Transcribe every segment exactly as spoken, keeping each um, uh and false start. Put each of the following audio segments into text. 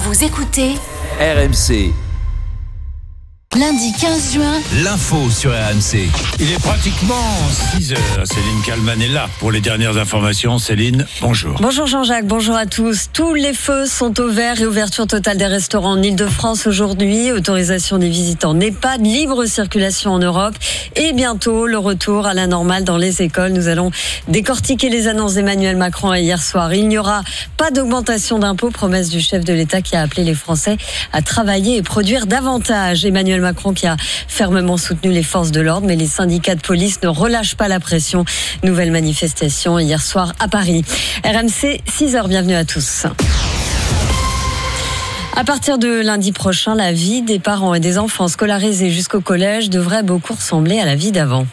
Vous écoutez R M C. Lundi quinze juin, L'info sur R M C. Il est pratiquement six heures. Céline Kalman est là pour les dernières informations. Céline, bonjour. Bonjour Jean-Jacques, bonjour à tous. Tous les feux sont au vert et ouverture totale des restaurants en Ile-de-France aujourd'hui. Autorisation des visites en EHPAD, libre circulation en Europe et bientôt le retour à la normale dans les écoles. Nous allons décortiquer les annonces d'Emmanuel Macron hier soir. Il n'y aura pas d'augmentation d'impôts, promesse du chef de l'État qui a appelé les Français à travailler et produire davantage. Emmanuel Macron qui a fermement soutenu les forces de l'ordre, mais les syndicats de police ne relâchent pas la pression. Nouvelle manifestation hier soir à Paris. R M C, six heures, bienvenue à tous. À partir de lundi prochain, la vie des parents et des enfants scolarisés jusqu'au collège devrait beaucoup ressembler à la vie d'avant.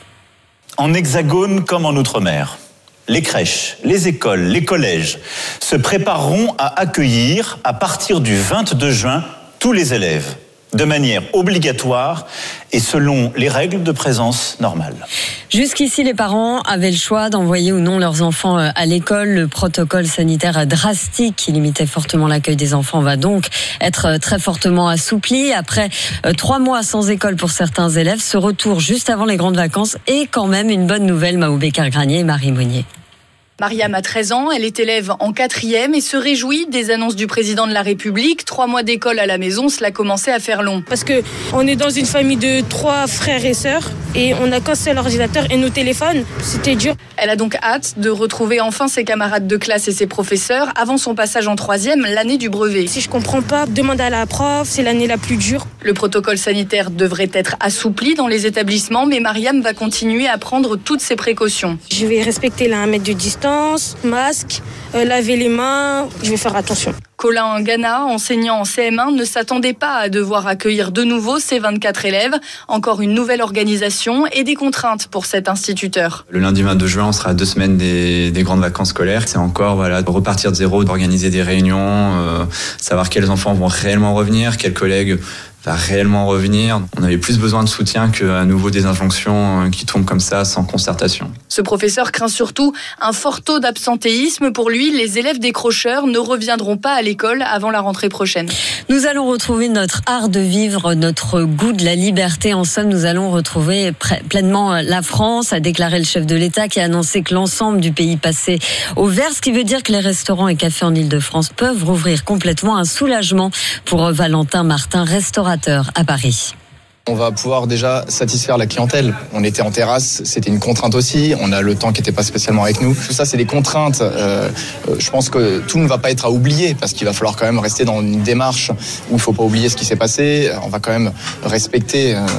En hexagone comme en outre-mer, les crèches, les écoles, les collèges se prépareront à accueillir, à partir du vingt-deux juin, tous les élèves, de manière obligatoire et selon les règles de présence normale. Jusqu'ici, les parents avaient le choix d'envoyer ou non leurs enfants à l'école. Le protocole sanitaire drastique qui limitait fortement l'accueil des enfants va donc être très fortement assoupli. Après trois mois sans école pour certains élèves, ce retour juste avant les grandes vacances est quand même une bonne nouvelle. Mahoubekar Granier et Marie Monnier. Mariam a treize ans, elle est élève en quatrième et se réjouit des annonces du président de la République. Trois mois d'école à la maison, cela commençait à faire long. Parce qu'on est dans une famille de trois frères et sœurs et on a qu'un seul ordinateur et nos téléphones, c'était dur. Elle a donc hâte de retrouver enfin ses camarades de classe et ses professeurs avant son passage en troisième, l'année du brevet. Si je comprends pas, demande à la prof, c'est l'année la plus dure. Le protocole sanitaire devrait être assoupli dans les établissements, mais Mariam va continuer à prendre toutes ses précautions. Je vais respecter la un mètre de distance, masque, euh, laver les mains, je vais faire attention. Colin Gana, enseignant en C M un, ne s'attendait pas à devoir accueillir de nouveau ses vingt-quatre élèves. Encore une nouvelle organisation et des contraintes pour cet instituteur. Le lundi vingt-deux juin, on sera à deux semaines des, des grandes vacances scolaires. C'est encore voilà, de repartir de zéro, d'organiser des réunions, euh, savoir quels enfants vont réellement revenir, quels collègues va réellement revenir. On avait plus besoin de soutien qu'à nouveau des injonctions qui tombent comme ça sans concertation. Ce professeur craint surtout un fort taux d'absentéisme. Pour lui, les élèves décrocheurs ne reviendront pas à l'école avant la rentrée prochaine. Nous allons retrouver notre art de vivre, notre goût de la liberté. En somme, nous allons retrouver pleinement la France, a déclaré le chef de l'État qui a annoncé que l'ensemble du pays passait au vert, ce qui veut dire que les restaurants et cafés en Ile-de-France peuvent rouvrir complètement. Un soulagement pour Valentin Martin, restaurateur à Paris. On va pouvoir déjà satisfaire la clientèle. On était en terrasse, c'était une contrainte aussi. On a le temps qui n'était pas spécialement avec nous. Tout ça, c'est des contraintes. Euh, je pense que tout ne va pas être à oublier parce qu'il va falloir quand même rester dans une démarche où il ne faut pas oublier ce qui s'est passé. On va quand même respecter euh,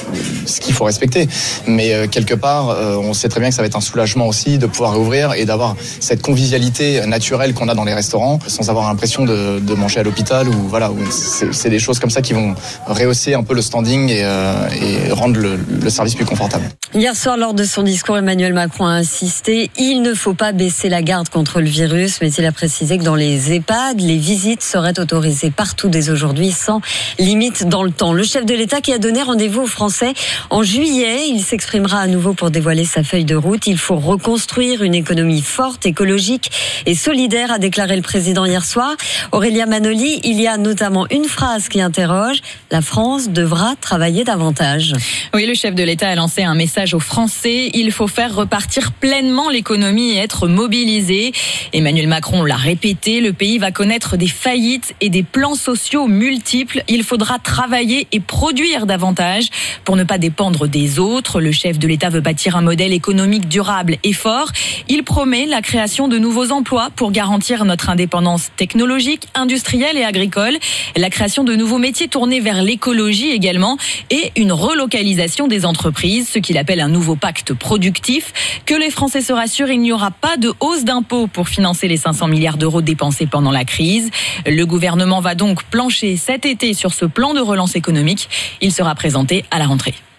ce qu'il faut respecter. Mais euh, quelque part, euh, on sait très bien que ça va être un soulagement aussi de pouvoir réouvrir et d'avoir cette convivialité naturelle qu'on a dans les restaurants sans avoir l'impression de, de manger à l'hôpital. Ou voilà, où c'est, c'est des choses comme ça qui vont rehausser un peu le standing et, euh, et rendre le, le service plus confortable. Hier soir, lors de son discours, Emmanuel Macron a insisté. Il ne faut pas baisser la garde contre le virus, mais il a précisé que dans les EHPAD, les visites seraient autorisées partout dès aujourd'hui, sans limite dans le temps. Le chef de l'État qui a donné rendez-vous aux Français en juillet, il s'exprimera à nouveau pour dévoiler sa feuille de route. Il faut reconstruire une économie forte, écologique et solidaire, a déclaré le président hier soir. Aurélia Manoli, il y a notamment une phrase qui interroge. La France devra travailler davantage. Oui, le chef de l'État a lancé un message aux Français. Il faut faire repartir pleinement l'économie et être mobilisé. Emmanuel Macron l'a répété, le pays va connaître des faillites et des plans sociaux multiples. Il faudra travailler et produire davantage pour ne pas dépendre des autres. Le chef de l'État veut bâtir un modèle économique durable et fort. Il promet la création de nouveaux emplois pour garantir notre indépendance technologique, industrielle et agricole. La création de nouveaux métiers tournés vers l'écologie également et une relocalisation des entreprises, ce qu'il appelle un nouveau pacte productif. Que les Français se rassurent, il n'y aura pas de hausse d'impôts pour financer les cinq cents milliards d'euros dépensés pendant la crise. Le gouvernement va donc plancher cet été sur ce plan de relance économique. Il sera présenté à la rentrée.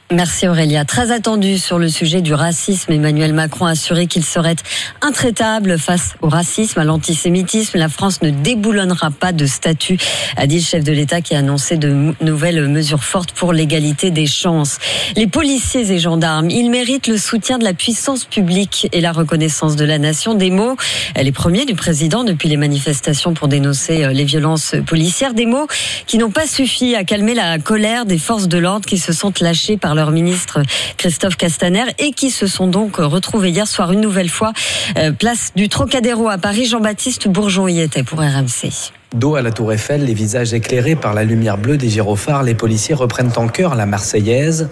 Merci Aurélia. Très attendu sur le sujet du racisme, Emmanuel Macron a assuré qu'il serait intraitable face au racisme, à l'antisémitisme. La France ne déboulonnera pas de statut, a dit le chef de l'État qui a annoncé de nouvelles mesures fortes pour l'égalité des chances. Les policiers et gendarmes, ils méritent le soutien de la puissance publique et la reconnaissance de la nation. Des mots, les premiers du président depuis les manifestations pour dénoncer les violences policières. Des mots qui n'ont pas suffi à calmer la colère des forces de l'ordre qui se sont lâchées par leur ministre Christophe Castaner et qui se sont donc retrouvés hier soir une nouvelle fois euh, place du Trocadéro à Paris. Jean-Baptiste Bourgeon y était pour R M C. Dos à la Tour Eiffel, les visages éclairés par la lumière bleue des gyrophares, les policiers reprennent en chœur la Marseillaise.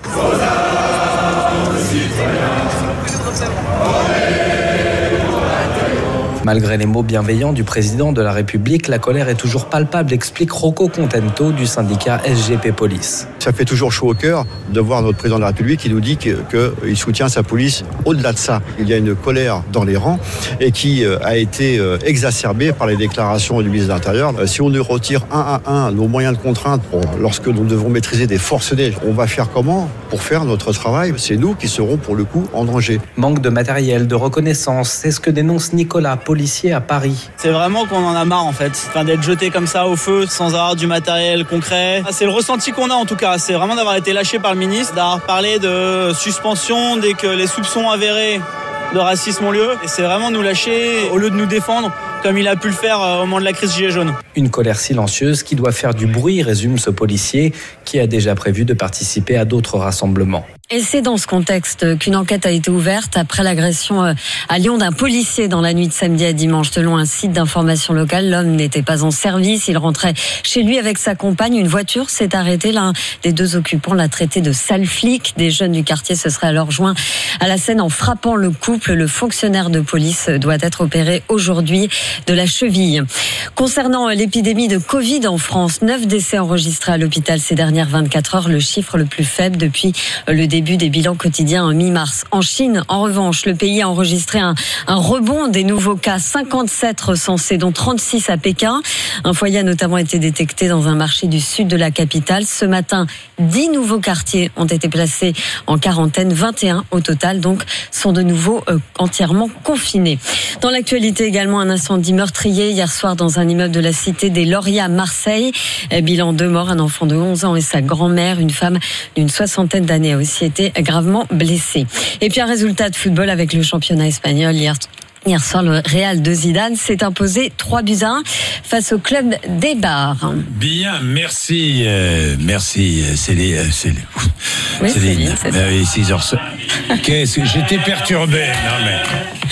Malgré les mots bienveillants du président de la République, la colère est toujours palpable, explique Rocco Contento du syndicat S G P Police. Ça fait toujours chaud au cœur de voir notre président de la République qui nous dit qu'il soutient sa police. Au-delà de ça, il y a une colère dans les rangs et qui a été exacerbée par les déclarations du ministre de l'Intérieur. Si on ne retire un à un nos moyens de contrainte pour, lorsque nous devons maîtriser des forcenés, on va faire comment pour faire notre travail? C'est nous qui serons pour le coup en danger. Manque de matériel, de reconnaissance, c'est ce que dénonce Nicolas, policier à Paris. C'est vraiment qu'on en a marre en fait, enfin, d'être jeté comme ça au feu sans avoir du matériel concret. C'est le ressenti qu'on a en tout cas, c'est vraiment d'avoir été lâché par le ministre, d'avoir parlé de suspension dès que les soupçons avérés de racisme ont lieu. Et c'est vraiment nous lâcher au lieu de nous défendre comme il a pu le faire au moment de la crise Gilets jaunes. Une colère silencieuse qui doit faire du bruit, résume ce policier qui a déjà prévu de participer à d'autres rassemblements. Et c'est dans ce contexte qu'une enquête a été ouverte après l'agression à Lyon d'un policier dans la nuit de samedi à dimanche. Selon un site d'information locale, l'homme n'était pas en service. Il rentrait chez lui avec sa compagne. Une voiture s'est arrêtée. L'un des deux occupants l'a traité de sale flic. Des jeunes du quartier se seraient alors joints à la scène en frappant le couple. Le fonctionnaire de police doit être opéré aujourd'hui de la cheville. Concernant l'épidémie de Covid en France, neuf décès enregistrés à l'hôpital ces dernières vingt-quatre heures, le chiffre le plus faible depuis le début des bilans quotidiens en mi-mars. En Chine, en revanche, le pays a enregistré un, un rebond des nouveaux cas, cinquante-sept recensés, dont trente-six à Pékin. Un foyer a notamment été détecté dans un marché du sud de la capitale. Ce matin, dix nouveaux quartiers ont été placés en quarantaine, vingt et un au total, donc sont de nouveau euh, entièrement confinés. Dans l'actualité également, un incendie meurtrier hier soir dans un immeuble de la cité des Lauriers à Marseille. Bilan deux morts, un enfant de onze ans et sa grand-mère, une femme d'une soixantaine d'années a aussi été gravement blessée. Et puis un résultat de football avec le championnat espagnol hier. Hier soir, le Real de Zidane s'est imposé trois buts à un face au club des Bars. Bien, merci, euh, merci, Céline. Euh, Céline. Oui, Céline, c'est euh, six heures. Qu'est-ce que j'étais perturbé. Non mais.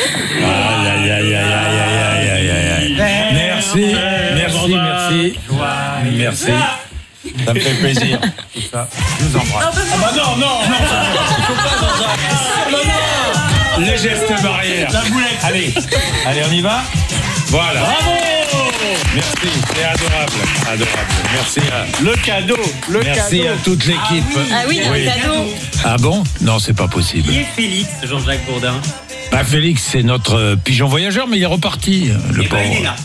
Aïe, aïe, aïe, aïe, aïe, aïe, aïe, aïe. Merci, merci, merci, merci. Ça me fait plaisir. Tout ça. Je vous embrasse. Ah bah non, non, non. Il faut pas dans un. Non, non. Les gestes barrières. La boulette. Allez, allez, on y va. Voilà. Bravo. Merci, c'est adorable, adorable. Merci à le cadeau, le merci cadeau. à toute l'équipe. Ah oui, oui. Un cadeau. Ah bon? Non, c'est pas possible. Qui est Félix, Jean-Jacques Bourdin? Bah Félix, c'est notre pigeon voyageur, mais il est reparti, le pauvre. Ben, il est là.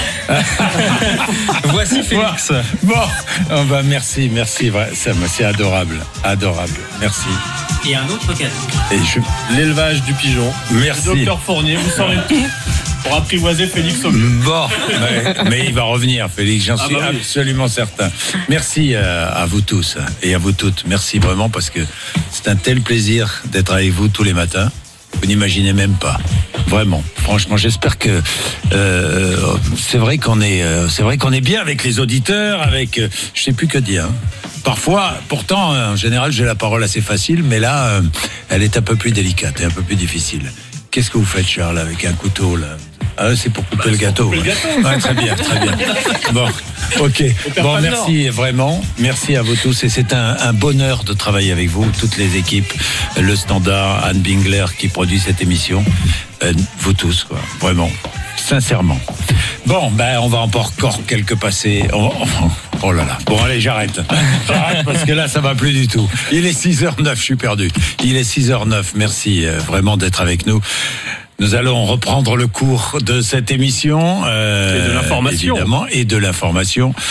Voici Félix. Bon, oh bah merci, merci, ça, c'est adorable, adorable, merci. Et un autre cadeau. Et je... L'élevage du pigeon. Merci. Le docteur Fournier, vous saurez tout pour apprivoiser Félix au mieux. Bon, mais, mais il va revenir, Félix, j'en ah suis bah oui. absolument certain. Merci à, à vous tous et à vous toutes. Merci vraiment parce que c'est un tel plaisir d'être avec vous tous les matins. Vous n'imaginez même pas. Vraiment, franchement, j'espère que euh, c'est vrai qu'on est, euh, c'est vrai qu'on est bien avec les auditeurs, avec, euh, je sais plus que dire. Hein. Parfois, pourtant, en général, j'ai la parole assez facile, mais là, euh, elle est un peu plus délicate et un peu plus difficile. Qu'est-ce que vous faites, Charles, avec un couteau là? Ah, c'est pour couper bah, le gâteau. Couper ouais. le gâteau. Ah, très bien, très bien. Bon, ok. Bon, merci vraiment. Merci à vous tous. Et c'est un, un bonheur de travailler avec vous, toutes les équipes, le Standard, Anne Bingler qui produit cette émission. Euh, vous tous, quoi. Vraiment. Sincèrement. Bon, ben, on va encore quelques passés. Oh, oh, oh là là. Bon, allez, j'arrête. J'arrête parce que là, ça va plus du tout. Il est six heures neuf, je suis perdu. Il est six heures neuf. Merci euh, vraiment d'être avec nous. Nous allons reprendre le cours de cette émission. Euh, et de l'information. Évidemment, et de l'information.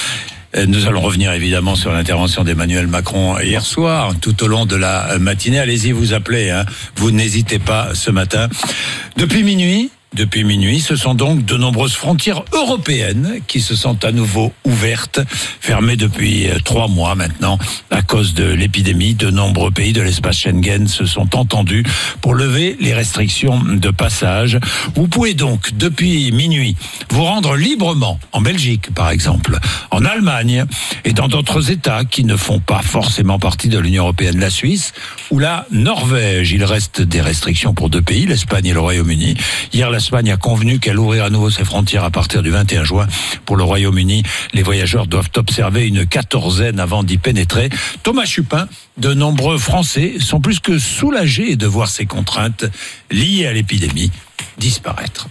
Nous allons revenir évidemment sur l'intervention d'Emmanuel Macron hier soir, tout au long de la matinée. Allez-y, vous appelez, hein. Vous n'hésitez pas ce matin. Depuis minuit, Depuis minuit, ce sont donc de nombreuses frontières européennes qui se sont à nouveau ouvertes, fermées depuis trois mois maintenant à cause de l'épidémie. De nombreux pays de l'espace Schengen se sont entendus pour lever les restrictions de passage. Vous pouvez donc, depuis minuit, vous rendre librement en Belgique, par exemple, en Allemagne et dans d'autres États qui ne font pas forcément partie de l'Union européenne, la Suisse ou la Norvège. Il reste des restrictions pour deux pays, l'Espagne et le Royaume-Uni. Hier, l'Espagne a convenu qu'elle ouvrirait à nouveau ses frontières à partir du vingt et un juin. Pour le Royaume-Uni, les voyageurs doivent observer une quatorzaine avant d'y pénétrer. Thomas Chupin, de nombreux Français sont plus que soulagés de voir ces contraintes liées à l'épidémie disparaître.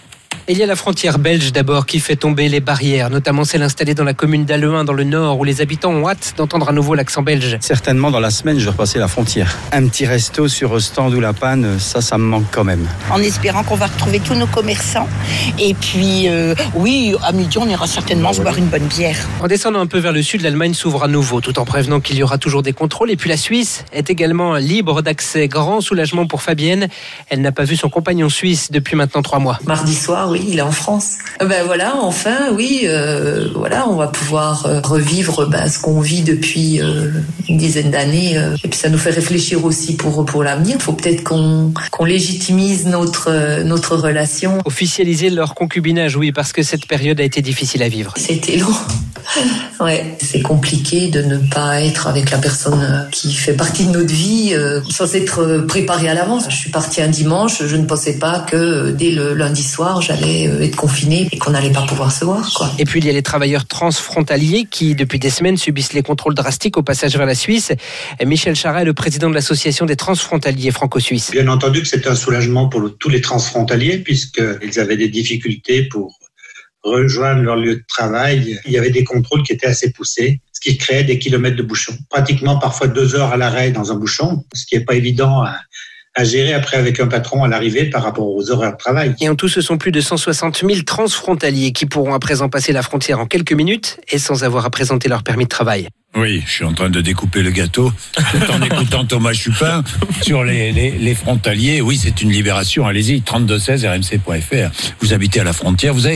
Il y a la frontière belge d'abord qui fait tomber les barrières, notamment celle installée dans la commune d'Halluin dans le nord où les habitants ont hâte d'entendre à nouveau l'accent belge. Certainement dans la semaine je vais repasser la frontière. Un petit resto sur Ostende ou La Panne, ça, ça me manque quand même. En espérant qu'on va retrouver tous nos commerçants. Et puis euh, oui, à midi on ira certainement se boire une bonne bière. En descendant un peu vers le sud, l'Allemagne s'ouvre à nouveau tout en prévenant qu'il y aura toujours des contrôles. Et puis la Suisse est également libre d'accès. Grand soulagement pour Fabienne. Elle n'a pas vu son compagnon suisse depuis maintenant trois mois. Mardi soir, oui, il est en France. Ben voilà, enfin, oui, euh, voilà, on va pouvoir euh, revivre ben, ce qu'on vit depuis euh, une dizaine d'années. Euh, et puis ça nous fait réfléchir aussi pour pour l'avenir. Il faut peut-être qu'on qu'on légitimise notre euh, notre relation. Officialiser leur concubinage, oui, parce que cette période a été difficile à vivre. C'était long. Ouais, c'est compliqué de ne pas être avec la personne qui fait partie de notre vie euh, sans être préparé à l'avance. Je suis partie un dimanche, je ne pensais pas que dès le lundi soir, j'allais être confinée et qu'on n'allait pas pouvoir se voir, quoi. Et puis il y a les travailleurs transfrontaliers qui, depuis des semaines, subissent les contrôles drastiques au passage vers la Suisse. Michel Charret est le président de l'association des transfrontaliers franco-suisses. Bien entendu que c'est un soulagement pour le, tous les transfrontaliers puisqu'ils avaient des difficultés pour rejoindre leur lieu de travail. Il y avait des contrôles qui étaient assez poussés, ce qui créait des kilomètres de bouchons. Pratiquement parfois deux heures à l'arrêt dans un bouchon, ce qui n'est pas évident à, à gérer après avec un patron à l'arrivée par rapport aux horaires de travail. Et en tout, ce sont plus de cent soixante mille transfrontaliers qui pourront à présent passer la frontière en quelques minutes et sans avoir à présenter leur permis de travail. Oui, je suis en train de découper le gâteau en écoutant Thomas Chupin sur les, les, les frontaliers. Oui, c'est une libération. Allez-y, trente-deux seize r m c point f r. Vous habitez à la frontière. Vous avez,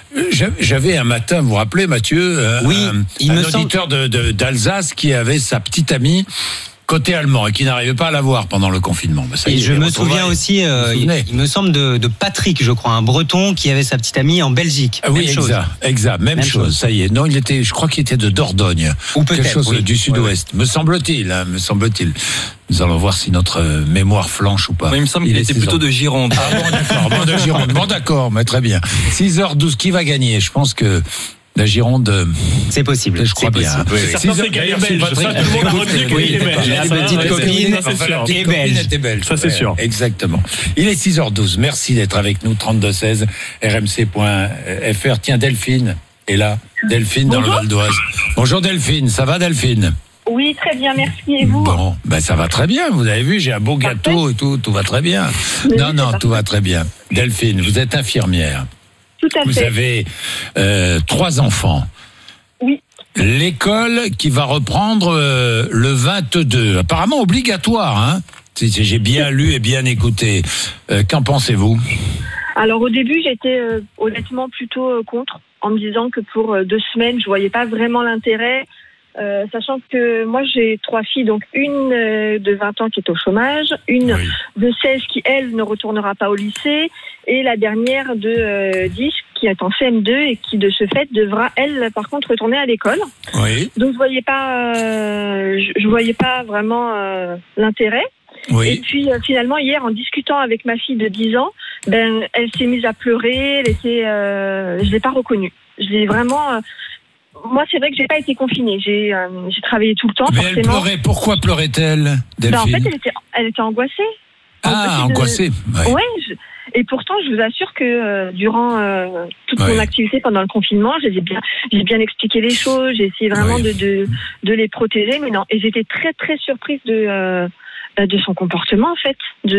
j'avais un matin, vous vous rappelez, Mathieu, oui, un, il un me auditeur semble... de, de, d'Alsace qui avait sa petite amie côté allemand et qui n'arrivait pas à la voir pendant le confinement. Ben ça, et je me retrouvailles. souviens aussi, euh, il, il me semble de, de Patrick, je crois, un Breton qui avait sa petite amie en Belgique. Ah oui, même exact, chose. exact, même, même chose. chose. Ça y est. Non, il était, je crois qu'il était de Dordogne, ou peut-être quelque chose oui. du Sud-Ouest. Ouais, ouais. Me semble-t-il, hein, me semble-t-il. Nous allons voir si notre mémoire flanche ou pas. Moi, il me semble qu'il était plutôt de Gironde. Ah bon, d'accord, bon, de Gironde. Bon, d'accord, mais très bien. six heures douze, qui va gagner? Je pense que la Gironde, c'est possible. Je crois c'est bien. Oui, c'est certain, c'est gagnant belge. Ça, tout le monde a redit qu'il était belge. La petite copine est belge. était belge. Ça, c'est sûr. Exactement. Il est six heures douze. Merci d'être avec nous. trente-deux seize r m c point f r. Tiens, Delphine est là. Delphine dans Bonjour. le Val d'Oise. Bonjour Delphine. Ça va, Delphine? Oui, très bien, merci. Et vous? Bon, ben ça va très bien. Vous avez vu, j'ai un beau Parfait. gâteau et tout. Tout va très bien. Oui, non, non, parfait. tout va très bien. Delphine, vous êtes infirmière. Tout à Vous fait. avez euh, trois enfants. Oui. L'école qui va reprendre euh, le vingt-deux. Apparemment obligatoire, hein? Si, si j'ai bien lu et bien écouté. Euh, qu'en pensez-vous? Alors au début, j'étais euh, honnêtement plutôt euh, contre, en me disant que pour euh, deux semaines, je voyais pas vraiment l'intérêt, euh, sachant que moi j'ai trois filles, donc une euh, de vingt ans qui est au chômage, une Oui. de seize qui elle ne retournera pas au lycée, et la dernière de euh, dix qui est en C M deux et qui de ce fait devra elle par contre retourner à l'école. Oui. Donc je voyais pas, euh, je, je voyais pas vraiment euh, l'intérêt. Oui. Et puis euh, finalement hier en discutant avec ma fille de dix ans, ben elle s'est mise à pleurer, elle était, euh, je l'ai pas reconnue. Je l'ai vraiment. Euh, moi c'est vrai que j'ai pas été confinée, j'ai euh, j'ai travaillé tout le temps. Mais forcément. elle pleurait. Pourquoi pleurait-elle, Delphine? Ben, en fait elle était, elle était angoissée. Ah, angoissée. De... Ouais. Ouais. Je... Et pourtant, je vous assure que euh, durant euh, toute ouais. mon activité pendant le confinement, j'ai bien, j'ai bien expliqué les choses, j'ai essayé vraiment ouais. de, de de les protéger, mais non. Et j'étais très très surprise de euh, de son comportement en fait,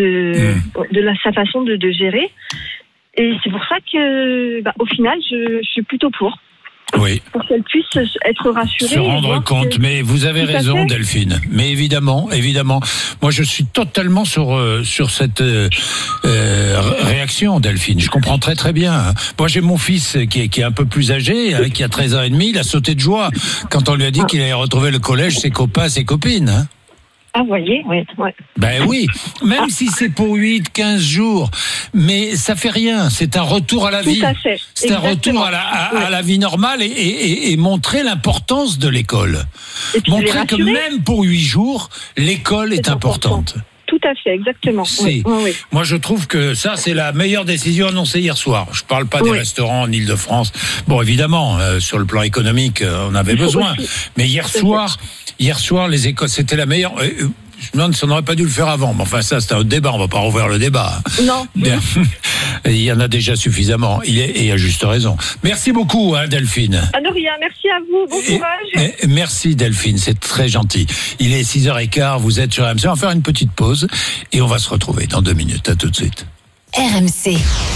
de mmh. de la, sa façon de, de gérer. Et c'est pour ça que, bah, au final, je, je suis plutôt pour. Oui. Pour qu'elles puissent être rassurées. Se rendre compte, que... mais vous avez Tout raison, Delphine. Mais évidemment, évidemment, moi je suis totalement sur euh, sur cette euh, euh, réaction, Delphine. Je comprends très très bien. Moi j'ai mon fils qui est qui est un peu plus âgé, hein, qui a treize ans et demi, il a sauté de joie quand on lui a dit qu'il allait retrouver le collège, ses copains, ses copines. Hein. Ah, vous voyez, oui. Ouais. Ben oui, même si c'est pour huit, quinze jours, mais ça fait rien, c'est un retour à la Tout vie. À fait. C'est Exactement. un retour à la, à, ouais. à la vie normale et, et, et montrer l'importance de l'école. Montrer que même pour huit jours, l'école est, est importante. Important. Tout à fait, exactement. Oui, oui, oui. Moi, je trouve que ça, c'est la meilleure décision annoncée hier soir. Je parle pas des oui. restaurants en Île-de-France. Bon, évidemment, euh, sur le plan économique, euh, on avait besoin. Mais hier soir, hier soir, les écoles, c'était la meilleure. Euh, Je me demande si on n'aurait pas dû le faire avant. Mais enfin, ça, c'est un autre débat. On va pas rouvrir le débat. Non. Il y en a déjà suffisamment. Il est, et à juste raison. Merci beaucoup, hein, Delphine. Ah non, rien. Merci à vous. Bon et, courage. Et merci, Delphine. C'est très gentil. Il est six heures quinze. Vous êtes sur R M C. On va faire une petite pause. Et on va se retrouver dans deux minutes. À tout de suite. R M C.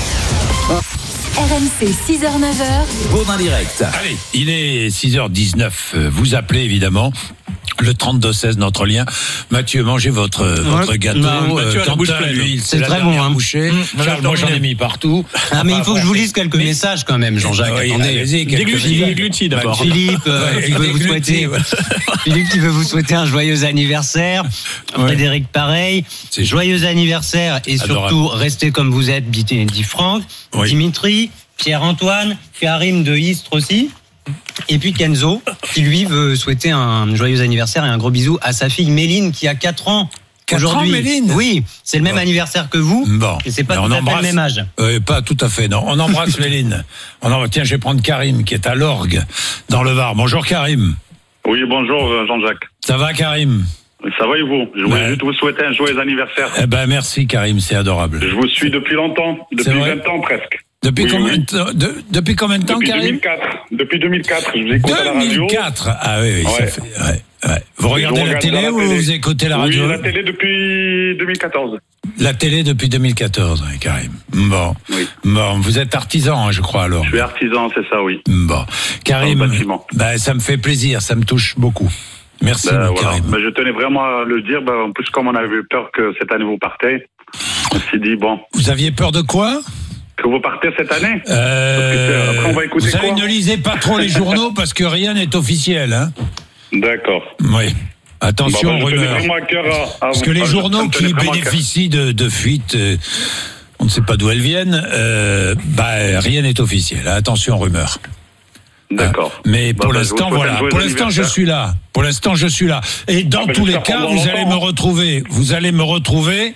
R M C, six heures neuf heures. Baudin Direct. Allez, il est six heures dix-neuf. Vous appelez, évidemment. Le trente-deux seize, notre lien. Mathieu, mangez votre, votre ouais. gâteau. Non, Mathieu, Quentin, bouche pleine, lui, c'est, c'est très bon, hein. Bouchée. Mmh. Charles, moi, j'en ai mis partout. Ah, mais il faut que je vous lise quelques mais... messages, quand même, Jean-Jacques. Oui, attendez. Déglutis d'abord. Philippe, euh, ouais, qui veut vous souhaiter, Philippe qui veut vous souhaiter un joyeux anniversaire. Ouais. Frédéric, pareil. C'est joyeux anniversaire et adorable. Surtout, restez comme vous êtes, dit Franck. Oui. Dimitri, Pierre-Antoine, Karim de Istres aussi. Et puis Kenzo, qui lui veut souhaiter un joyeux anniversaire et un gros bisou à sa fille Méline qui a quatre ans. Aujourd'hui. quatre ans, Méline ? Oui, c'est le même bon. anniversaire que vous. Bon. Et c'est pas mais tout à fait le même âge. Euh, pas tout à fait, non. On embrasse Méline. On en... Tiens, je vais prendre Karim qui est à l'orgue dans le Var. Bonjour Karim. Oui, bonjour Jean-Jacques. Ça va Karim ? Ça va et vous ? Je voulais ouais. juste vous souhaiter un joyeux anniversaire. Eh ben merci Karim, c'est adorable. Je vous suis depuis longtemps, depuis vingt ans presque. Depuis, oui, combien, oui. De, de, depuis combien de temps, depuis Karim ? deux mille quatre. Depuis deux mille quatre, je vous écoute à la radio. deux mille quatre Ah oui, oui, ouais. ça fait... Ouais, ouais. Vous regardez la télé la ou télé. Vous écoutez la radio ? Oui, la télé depuis deux mille quatorze. La télé depuis deux mille quatorze, oui, Karim. Bon. Oui. Bon, vous êtes artisan, je crois, alors. Je suis artisan, c'est ça, oui. Bon. Karim, bah, ça me fait plaisir, ça me touche beaucoup. Merci, ben, voilà. Karim. Ben, je tenais vraiment à le dire, ben, en plus, comme on avait peur que cette année vous partez, on s'est dit, bon. Vous aviez peur de quoi ? Que vous partez cette année ? euh, Après, on va écouter Vous savez, quoi ? ne lisez pas trop les journaux parce que rien n'est officiel. Hein. D'accord. Oui. Attention, bon, ben, rumeurs. À, à parce que les à, journaux qui bénéficient de, de fuites, euh, on ne sait pas d'où elles viennent, euh, bah, rien n'est officiel. Attention, rumeurs. D'accord. Ah, mais pour bah, l'instant, bah, voilà. Pour l'instant, je suis là. Pour l'instant, je suis là. Et dans ah, tous les cas, vous allez me retrouver. Vous allez me retrouver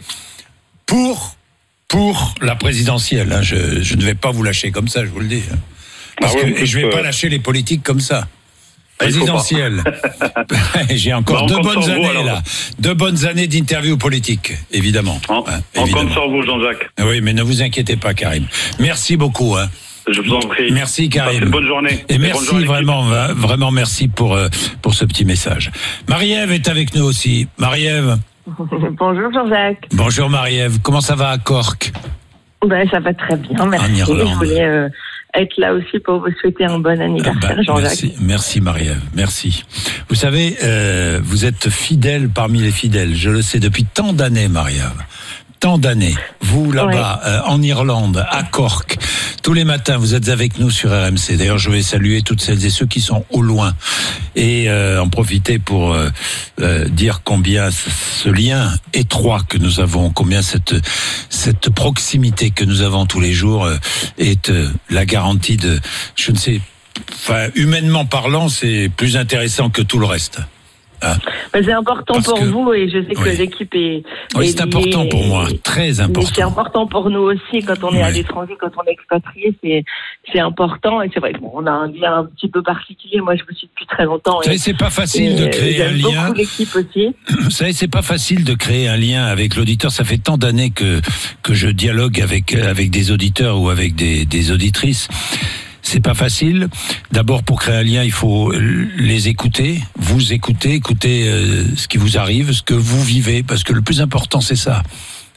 pour pour la présidentielle. Hein. Je, je ne vais pas vous lâcher comme ça, je vous le dis. Parce ah, que ouais, et je ne vais euh... pas lâcher les politiques comme ça. Présidentielle. J'ai encore bah, deux bonnes années vous, là. Deux bonnes années d'interview politique, évidemment. On, hein, on évidemment. compte sur vous, Jean-Jacques. Oui, mais ne vous inquiétez pas, Karim. Merci beaucoup. Hein. Je vous en prie. Merci Karim. Bonne journée. Et, et merci journée vraiment, va, vraiment merci pour euh, pour ce petit message. Marie-Ève est avec nous aussi. Marie-Ève. Bonjour Jean-Jacques. Bonjour Marie-Ève. Comment ça va à Cork ? Ben ça va très bien, merci. Je voulais euh, être là aussi pour vous souhaiter un bon anniversaire, ben, Jean-Jacques. Merci, merci Marie-Ève, merci. Vous savez, euh, vous êtes fidèle parmi les fidèles. Je le sais depuis tant d'années, Marie-Ève. Tant d'années, vous là-bas, ouais. euh, en Irlande, à Cork, tous les matins, vous êtes avec nous sur R M C. D'ailleurs, je vais saluer toutes celles et ceux qui sont au loin et euh, en profiter pour euh, euh, dire combien ce lien étroit que nous avons, combien cette cette proximité que nous avons tous les jours euh, est euh, la garantie de, je ne sais, enfin, humainement parlant, c'est plus intéressant que tout le reste. Ah. C'est important Parce pour que, vous et je sais que oui. l'équipe est. Oui, est c'est important pour moi, très important. C'est important pour nous aussi quand on est oui. à l'étranger, quand on est expatrié, c'est c'est important et c'est vrai qu'on a un lien un petit peu particulier. Moi, je vous suis depuis très longtemps. Vous savez, c'est pas facile de créer un lien. J'aime beaucoup l'équipe aussi. Vous savez, c'est pas facile de créer un lien avec l'auditeur. Ça fait tant d'années que que je dialogue avec avec des auditeurs ou avec des des auditrices. C'est pas facile. D'abord, pour créer un lien, il faut les écouter, vous écouter, écouter euh, ce qui vous arrive, ce que vous vivez, parce que le plus important, c'est ça.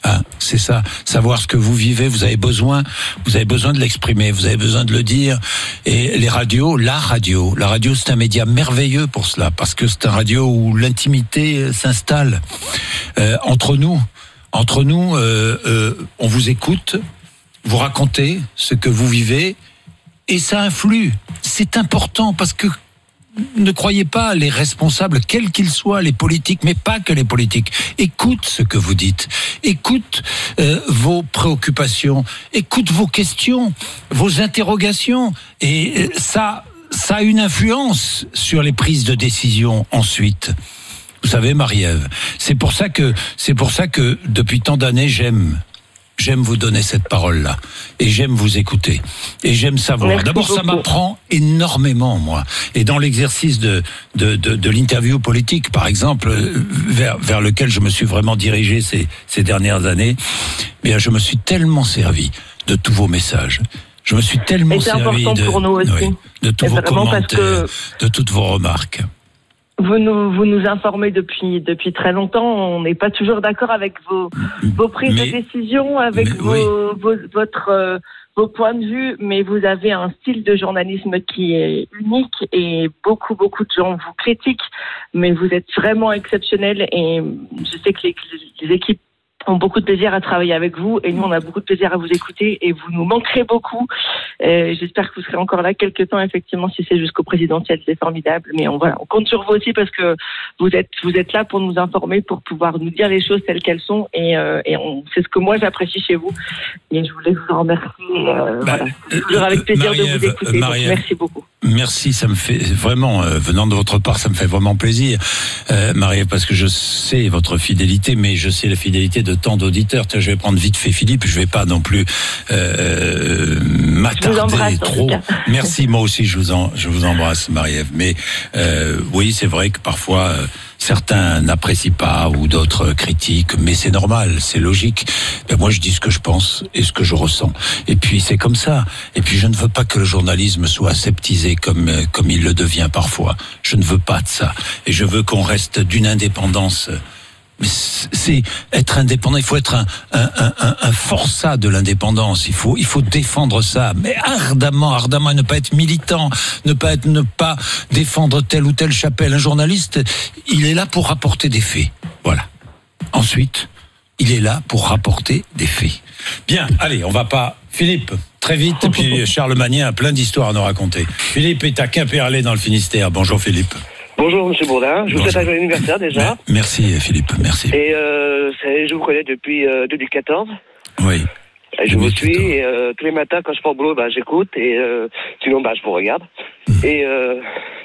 Hein, c'est ça, savoir ce que vous vivez, vous avez besoin, vous avez besoin de l'exprimer, vous avez besoin de le dire. Et les radios, la radio, la radio c'est un média merveilleux pour cela, parce que c'est un radio où l'intimité s'installe euh, entre nous. Entre nous, euh, euh, on vous écoute, vous racontez ce que vous vivez, et ça influe. C'est important parce que ne croyez pas les responsables, quels qu'ils soient, les politiques, mais pas que les politiques. Écoute ce que vous dites, écoute euh, vos préoccupations, écoute vos questions, vos interrogations, et ça, ça a une influence sur les prises de décision ensuite. Vous savez, Marie-Ève, c'est pour ça que c'est pour ça que depuis tant d'années, j'aime. J'aime vous donner cette parole-là. Et j'aime vous écouter. Et j'aime savoir. Merci D'abord, beaucoup. Ça m'apprend énormément, moi. Et dans l'exercice de, de, de, de l'interview politique, par exemple, vers, vers lequel je me suis vraiment dirigé ces, ces dernières années, eh bien, je me suis tellement servi de tous vos messages. Je me suis tellement servi de, pour nous aussi. Oui, de tous vos commentaires, que... de toutes vos remarques. Vous nous, vous nous informez depuis, depuis très longtemps. On n'est pas toujours d'accord avec vos, vos prises mais, de décision, avec vos, oui. vos, votre, euh, vos points de vue, mais vous avez un style de journalisme qui est unique et beaucoup, beaucoup de gens vous critiquent, mais vous êtes vraiment exceptionnel et je sais que les, les équipes ont beaucoup de plaisir à travailler avec vous et nous on a beaucoup de plaisir à vous écouter et vous nous manquerez beaucoup. Euh, j'espère que vous serez encore là quelques temps effectivement si c'est jusqu'au présidentiel, c'est formidable. Mais on voilà, on compte sur vous aussi parce que vous êtes vous êtes là pour nous informer, pour pouvoir nous dire les choses telles qu'elles sont et, euh, et on, c'est ce que moi j'apprécie chez vous. Et je voulais vous en remercier. Euh, bah, voilà, c'est toujours avec plaisir Marie-Ève, de vous écouter. Donc, merci beaucoup. Merci, ça me fait vraiment, euh, venant de votre part, ça me fait vraiment plaisir, euh, Marie-Ève, parce que je sais votre fidélité, mais je sais la fidélité de tant d'auditeurs. Je vais prendre vite fait Philippe, je vais pas non plus euh, m'attarder trop. Merci, moi aussi, je vous en, je vous embrasse, Marie-Ève. Mais euh, oui, c'est vrai que parfois euh, certains n'apprécient pas ou d'autres critiquent, mais c'est normal, c'est logique. Ben moi, je dis ce que je pense et ce que je ressens. Et puis c'est comme ça. Et puis je ne veux pas que le journalisme soit aseptisé comme comme il le devient parfois. Je ne veux pas de ça. Et je veux qu'on reste d'une indépendance. Mais c'est être indépendant. Il faut être un un un, un forçat de l'indépendance. Il faut il faut défendre ça, mais ardemment, ardemment, et ne pas être militant, ne pas être ne pas défendre telle ou telle chapelle. Un journaliste, il est là pour rapporter des faits. Voilà. Ensuite, il est là pour rapporter des faits. Bien. Allez, on va pas. Philippe, très vite. Et puis Charles Magnin a plein d'histoires à nous raconter. Philippe est à Quimperlé dans le Finistère. Bonjour Philippe. Bonjour Monsieur Bourdin, je vous souhaite un joyeux anniversaire déjà. Merci Philippe, merci. Et euh, je vous connais depuis euh, deux mille quatorze. Oui. Et je vous suis et euh, tous les matins quand je pars au boulot, bah, j'écoute et euh, sinon bah, je vous regarde. Mmh. Et euh,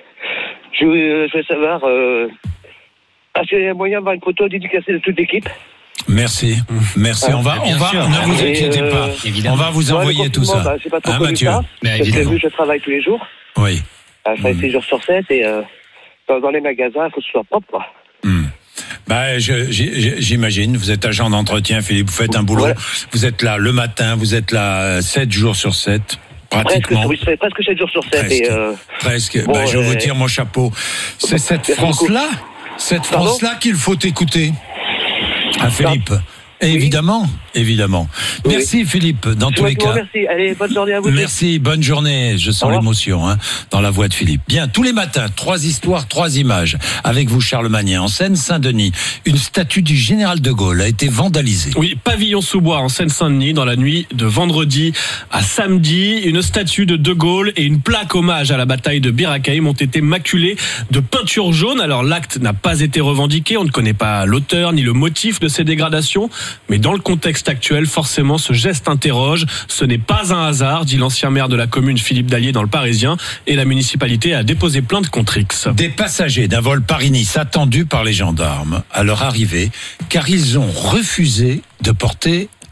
je, je voulais savoir, euh, est-ce qu'il y a moyen d'avoir une photo dédicacée de toute l'équipe? Merci, merci. Ah, on va, on va, sûr. Ne vous inquiétez euh, pas. Évidemment. On va vous envoyer ouais, tout ça. Bah, c'est pas trop hein, Mathieu. Ça, parce que je travaille tous les jours. Oui. À cinq six mmh. jours sur sept et euh, dans les magasins, il faut que ce soit propre, quoi. Mmh. Bah, je, j'imagine, vous êtes agent d'entretien, Philippe, vous faites un boulot, ouais. Vous êtes là le matin, vous êtes là sept jours sur sept, pratiquement. Presque, oui, presque sept jours sur sept. Presque, et euh, presque. Bon, bah, je euh, vous tire mon chapeau. C'est cette France-là, cette France-là qu'il faut écouter. À Philippe. Et évidemment, évidemment. Oui. Merci Philippe, dans tous les cas. Merci, allez, bonne journée à vous. Merci, bonne journée. Je sens l'émotion hein, dans la voix de Philippe. Bien, tous les matins, trois histoires, trois images. Avec vous, Charles Magnin. En Seine-Saint-Denis, une statue du général de Gaulle a été vandalisée. Oui, Pavillon-sous-Bois, en Seine-Saint-Denis, dans la nuit de vendredi à samedi. Une statue de De Gaulle et une plaque hommage à la bataille de Bir Hakeim ont été maculées de peinture jaune. Alors, l'acte n'a pas été revendiqué. On ne connaît pas l'auteur ni le motif de ces dégradations. Mais dans le contexte actuel, forcément, ce geste interroge. Ce n'est pas un hasard, dit l'ancien maire de la commune Philippe Dallier dans Le Parisien. Et la municipalité a déposé plainte contre X. Des passagers d'un vol Paris-Nice attendus par les gendarmes à leur arrivée, car ils ont refusé de porter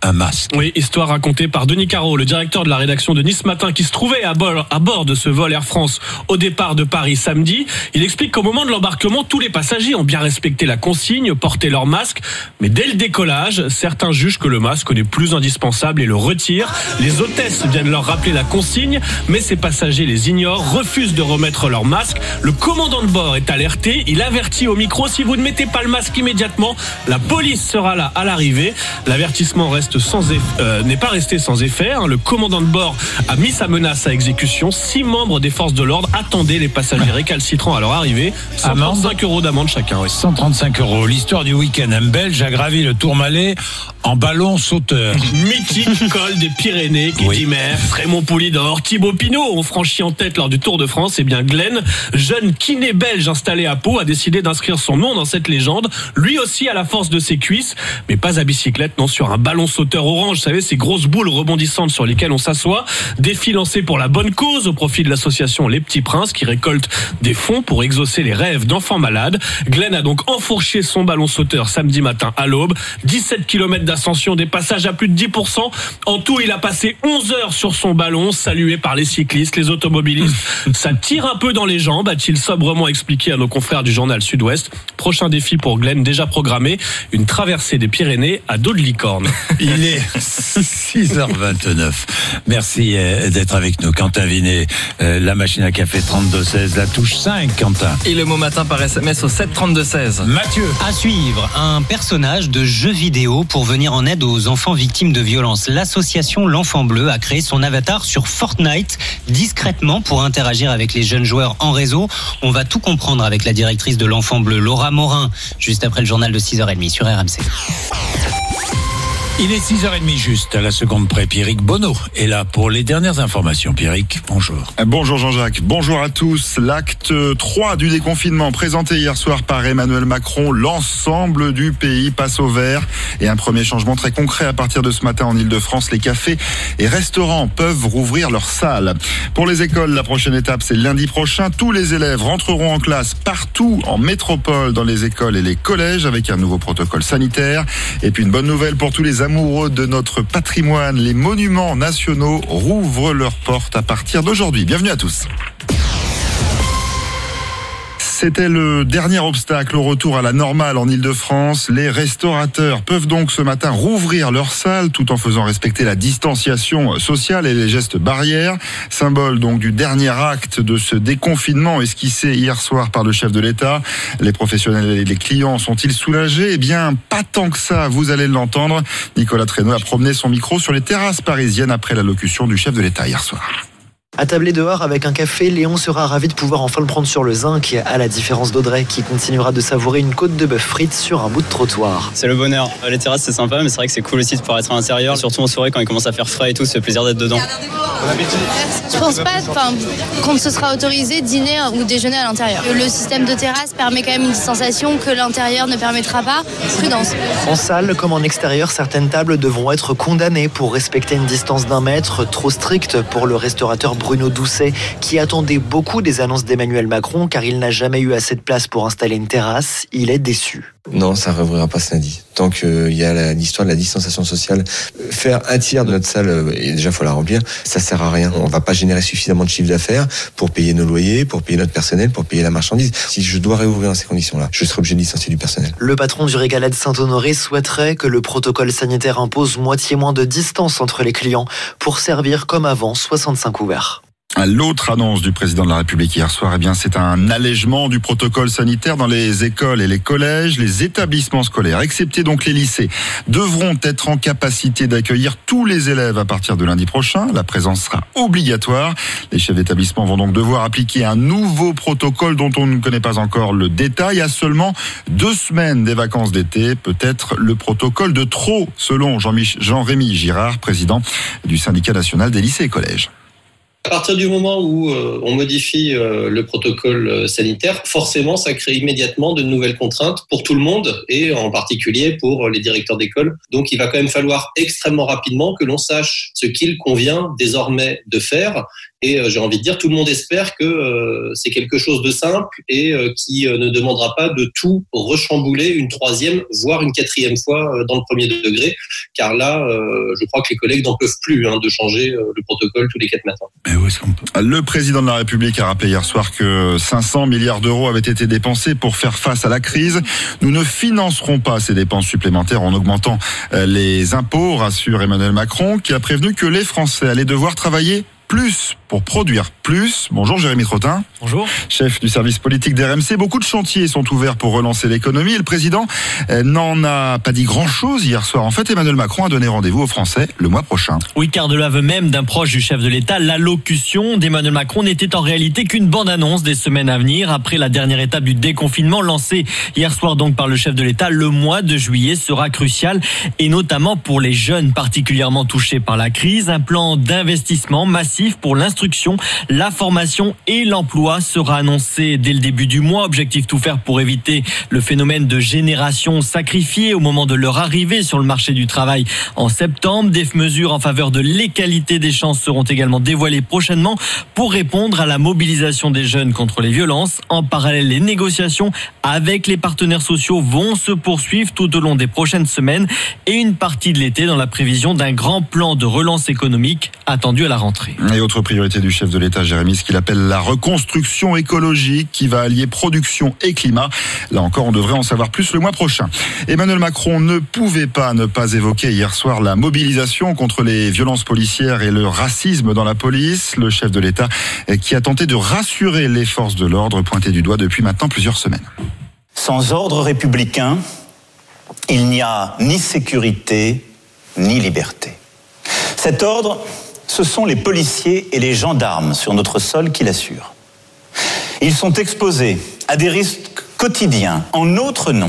un masque. Oui, histoire racontée par Denis Caro, le directeur de la rédaction de Nice Matin, qui se trouvait à bord, à bord de ce vol Air France au départ de Paris samedi. Il explique qu'au moment de l'embarquement, tous les passagers ont bien respecté la consigne, porté leur masque, mais dès le décollage, certains jugent que le masque n'est plus indispensable et le retirent. Les hôtesses viennent leur rappeler la consigne, mais ces passagers les ignorent, refusent de remettre leur masque. Le commandant de bord est alerté, il avertit au micro: si vous ne mettez pas le masque immédiatement, la police sera là à l'arrivée. L'avertissement reste sans eff... euh, n'est pas resté sans effet. Hein. Le commandant de bord a mis sa menace à exécution. Six membres des forces de l'ordre attendaient les passagers récalcitrants à leur arrivée. cent trente-cinq euros d'amende chacun. Oui. cent trente-cinq euros. L'histoire du week-end. Un Belge a gravi le Tourmalet en ballon sauteur. Mythique col des Pyrénées, Guédimer, oui. Raymond Poulidor, Thibaut Pinot ont franchi en tête lors du Tour de France. Et bien Glenn, jeune kiné belge installé à Pau, a décidé d'inscrire son nom dans cette légende. Lui aussi à la force de ses cuisses, mais pas à bicyclette, non, sur un ballon sauteur orange. Vous savez, ces grosses boules rebondissantes sur lesquelles on s'assoit. Défi lancé pour la bonne cause au profit de l'association Les Petits Princes, qui récolte des fonds pour exaucer les rêves d'enfants malades. Glenn a donc enfourché son ballon sauteur samedi matin à l'aube. dix-sept kilomètres d'ascension, des passages à plus de dix pour cent. En tout, il a passé onze heures sur son ballon, salué par les cyclistes, les automobilistes. Ça tire un peu dans les jambes, a-t-il sobrement expliqué à nos confrères du journal Sud-Ouest. Prochain défi pour Glenn, déjà programmé, une traversée des Pyrénées à dos de licorne. Il est six heures vingt-neuf. Merci d'être avec nous. Quentin Vinet, la machine à café trente-deux seize, la touche cinq, Quentin. Et le mot matin par S M S au sept trente-deux seize. Mathieu. À suivre, un personnage de jeu vidéo pour venir en aide aux enfants victimes de violences. L'association L'Enfant Bleu a créé son avatar sur Fortnite discrètement pour interagir avec les jeunes joueurs en réseau. On va tout comprendre avec la directrice de L'Enfant Bleu, Laura Morin, juste après le journal de six heures trente sur R M C. Il est six heures trente juste, à la seconde près. Pierrick Bonneau est là pour les dernières informations. Pierrick, bonjour. Bonjour Jean-Jacques, bonjour à tous. L'acte trois du déconfinement présenté hier soir par Emmanuel Macron, l'ensemble du pays passe au vert. Et un premier changement très concret à partir de ce matin en Ile-de-France, les cafés et restaurants peuvent rouvrir leurs salles. Pour les écoles, la prochaine étape c'est lundi prochain. Tous les élèves rentreront en classe partout en métropole, dans les écoles et les collèges, avec un nouveau protocole sanitaire. Et puis une bonne nouvelle pour tous les amoureux de notre patrimoine, les monuments nationaux rouvrent leurs portes à partir d'aujourd'hui. Bienvenue à tous. C'était le dernier obstacle au retour à la normale en Ile-de-France. Les restaurateurs peuvent donc ce matin rouvrir leurs salles tout en faisant respecter la distanciation sociale et les gestes barrières. Symbole donc du dernier acte de ce déconfinement esquissé hier soir par le chef de l'État. Les professionnels et les clients sont-ils soulagés ? Eh bien, pas tant que ça, vous allez l'entendre. Nicolas Traîneau a promené son micro sur les terrasses parisiennes après l'allocution du chef de l'État hier soir. Attablé dehors avec un café, Léon sera ravi de pouvoir enfin le prendre sur le zinc, à la différence d'Audrey qui continuera de savourer une côte de bœuf frite sur un bout de trottoir. C'est le bonheur. Les terrasses c'est sympa, mais c'est vrai que c'est cool aussi de pouvoir être à l'intérieur, surtout en soirée quand il commence à faire frais et tout, c'est le plaisir d'être dedans. Je pense pas, enfin, quand ce sera autorisé, dîner ou déjeuner à l'intérieur. Le système de terrasse permet quand même une distanciation que l'intérieur ne permettra pas. Prudence. En salle comme en extérieur, certaines tables devront être condamnées pour respecter une distance d'un mètre, trop stricte pour le restaurateur Bruno Doucet, qui attendait beaucoup des annonces d'Emmanuel Macron car il n'a jamais eu assez de place pour installer une terrasse. Il est déçu. Non, ça ne rouvrira pas ce lundi. Tant qu'il y a l'histoire de la distanciation sociale, faire un tiers de notre salle, et déjà il faut la remplir, ça sert à rien. On ne va pas générer suffisamment de chiffre d'affaires pour payer nos loyers, pour payer notre personnel, pour payer la marchandise. Si je dois réouvrir dans ces conditions-là, je serai obligé de licencier du personnel. Le patron du Régalade Saint-Honoré souhaiterait que le protocole sanitaire impose moitié moins de distance entre les clients pour servir comme avant soixante-cinq ouverts. L'autre annonce du président de la République hier soir, eh bien, c'est un allègement du protocole sanitaire dans les écoles et les collèges. Les établissements scolaires, excepté donc les lycées, devront être en capacité d'accueillir tous les élèves à partir de lundi prochain. La présence sera obligatoire. Les chefs d'établissement vont donc devoir appliquer un nouveau protocole dont on ne connaît pas encore le détail. À seulement deux semaines des vacances d'été, peut-être le protocole de trop, selon Jean-Rémy Girard, président du syndicat national des lycées et collèges. À partir du moment où euh, on modifie euh, le protocole sanitaire, forcément, ça crée immédiatement de nouvelles contraintes pour tout le monde et en particulier pour les directeurs d'école. Donc, il va quand même falloir extrêmement rapidement que l'on sache ce qu'il convient désormais de faire Et euh, j'ai envie de dire, tout le monde espère que euh, c'est quelque chose de simple et euh, qui euh, ne demandera pas de tout rechambouler une troisième, voire une quatrième fois euh, dans le premier degré. Car là, euh, je crois que les collègues n'en peuvent plus hein, de changer euh, le protocole tous les quatre matins. Mais où est-ce qu'on peut... Le président de la République a rappelé hier soir que cinq cents milliards d'euros avaient été dépensés pour faire face à la crise. Nous ne financerons pas ces dépenses supplémentaires en augmentant les impôts, rassure Emmanuel Macron, qui a prévenu que les Français allaient devoir travailler plus pour produire plus. Bonjour Jérémy Trottin. Bonjour. Chef du service politique d'R M C. Beaucoup de chantiers sont ouverts pour relancer l'économie. Et le président n'en a pas dit grand-chose hier soir. En fait, Emmanuel Macron a donné rendez-vous aux Français le mois prochain. Oui, car de l'aveu même d'un proche du chef de l'État, l'allocution d'Emmanuel Macron n'était en réalité qu'une bande-annonce des semaines à venir. Après la dernière étape du déconfinement lancé hier soir donc par le chef de l'État, le mois de juillet sera crucial et notamment pour les jeunes particulièrement touchés par la crise. Un plan d'investissement massif pour l'instruction, la formation et l'emploi sera annoncé dès le début du mois. Objectif tout faire pour éviter le phénomène de génération sacrifiée au moment de leur arrivée sur le marché du travail en septembre. Des mesures en faveur de l'égalité des chances seront également dévoilées prochainement pour répondre à la mobilisation des jeunes contre les violences. En parallèle, les négociations avec les partenaires sociaux vont se poursuivre tout au long des prochaines semaines et une partie de l'été dans la prévision d'un grand plan de relance économique attendu à la rentrée. Et autre priorité du chef de l'État, Jérémy, ce qu'il appelle la reconstruction écologique qui va allier production et climat. Là encore, on devrait en savoir plus le mois prochain. Emmanuel Macron ne pouvait pas ne pas évoquer hier soir la mobilisation contre les violences policières et le racisme dans la police. Le chef de l'État qui a tenté de rassurer les forces de l'ordre pointées du doigt depuis maintenant plusieurs semaines. Sans ordre républicain, il n'y a ni sécurité ni liberté. Cet ordre, ce sont les policiers et les gendarmes sur notre sol qui l'assurent. Ils sont exposés à des risques quotidiens en notre nom.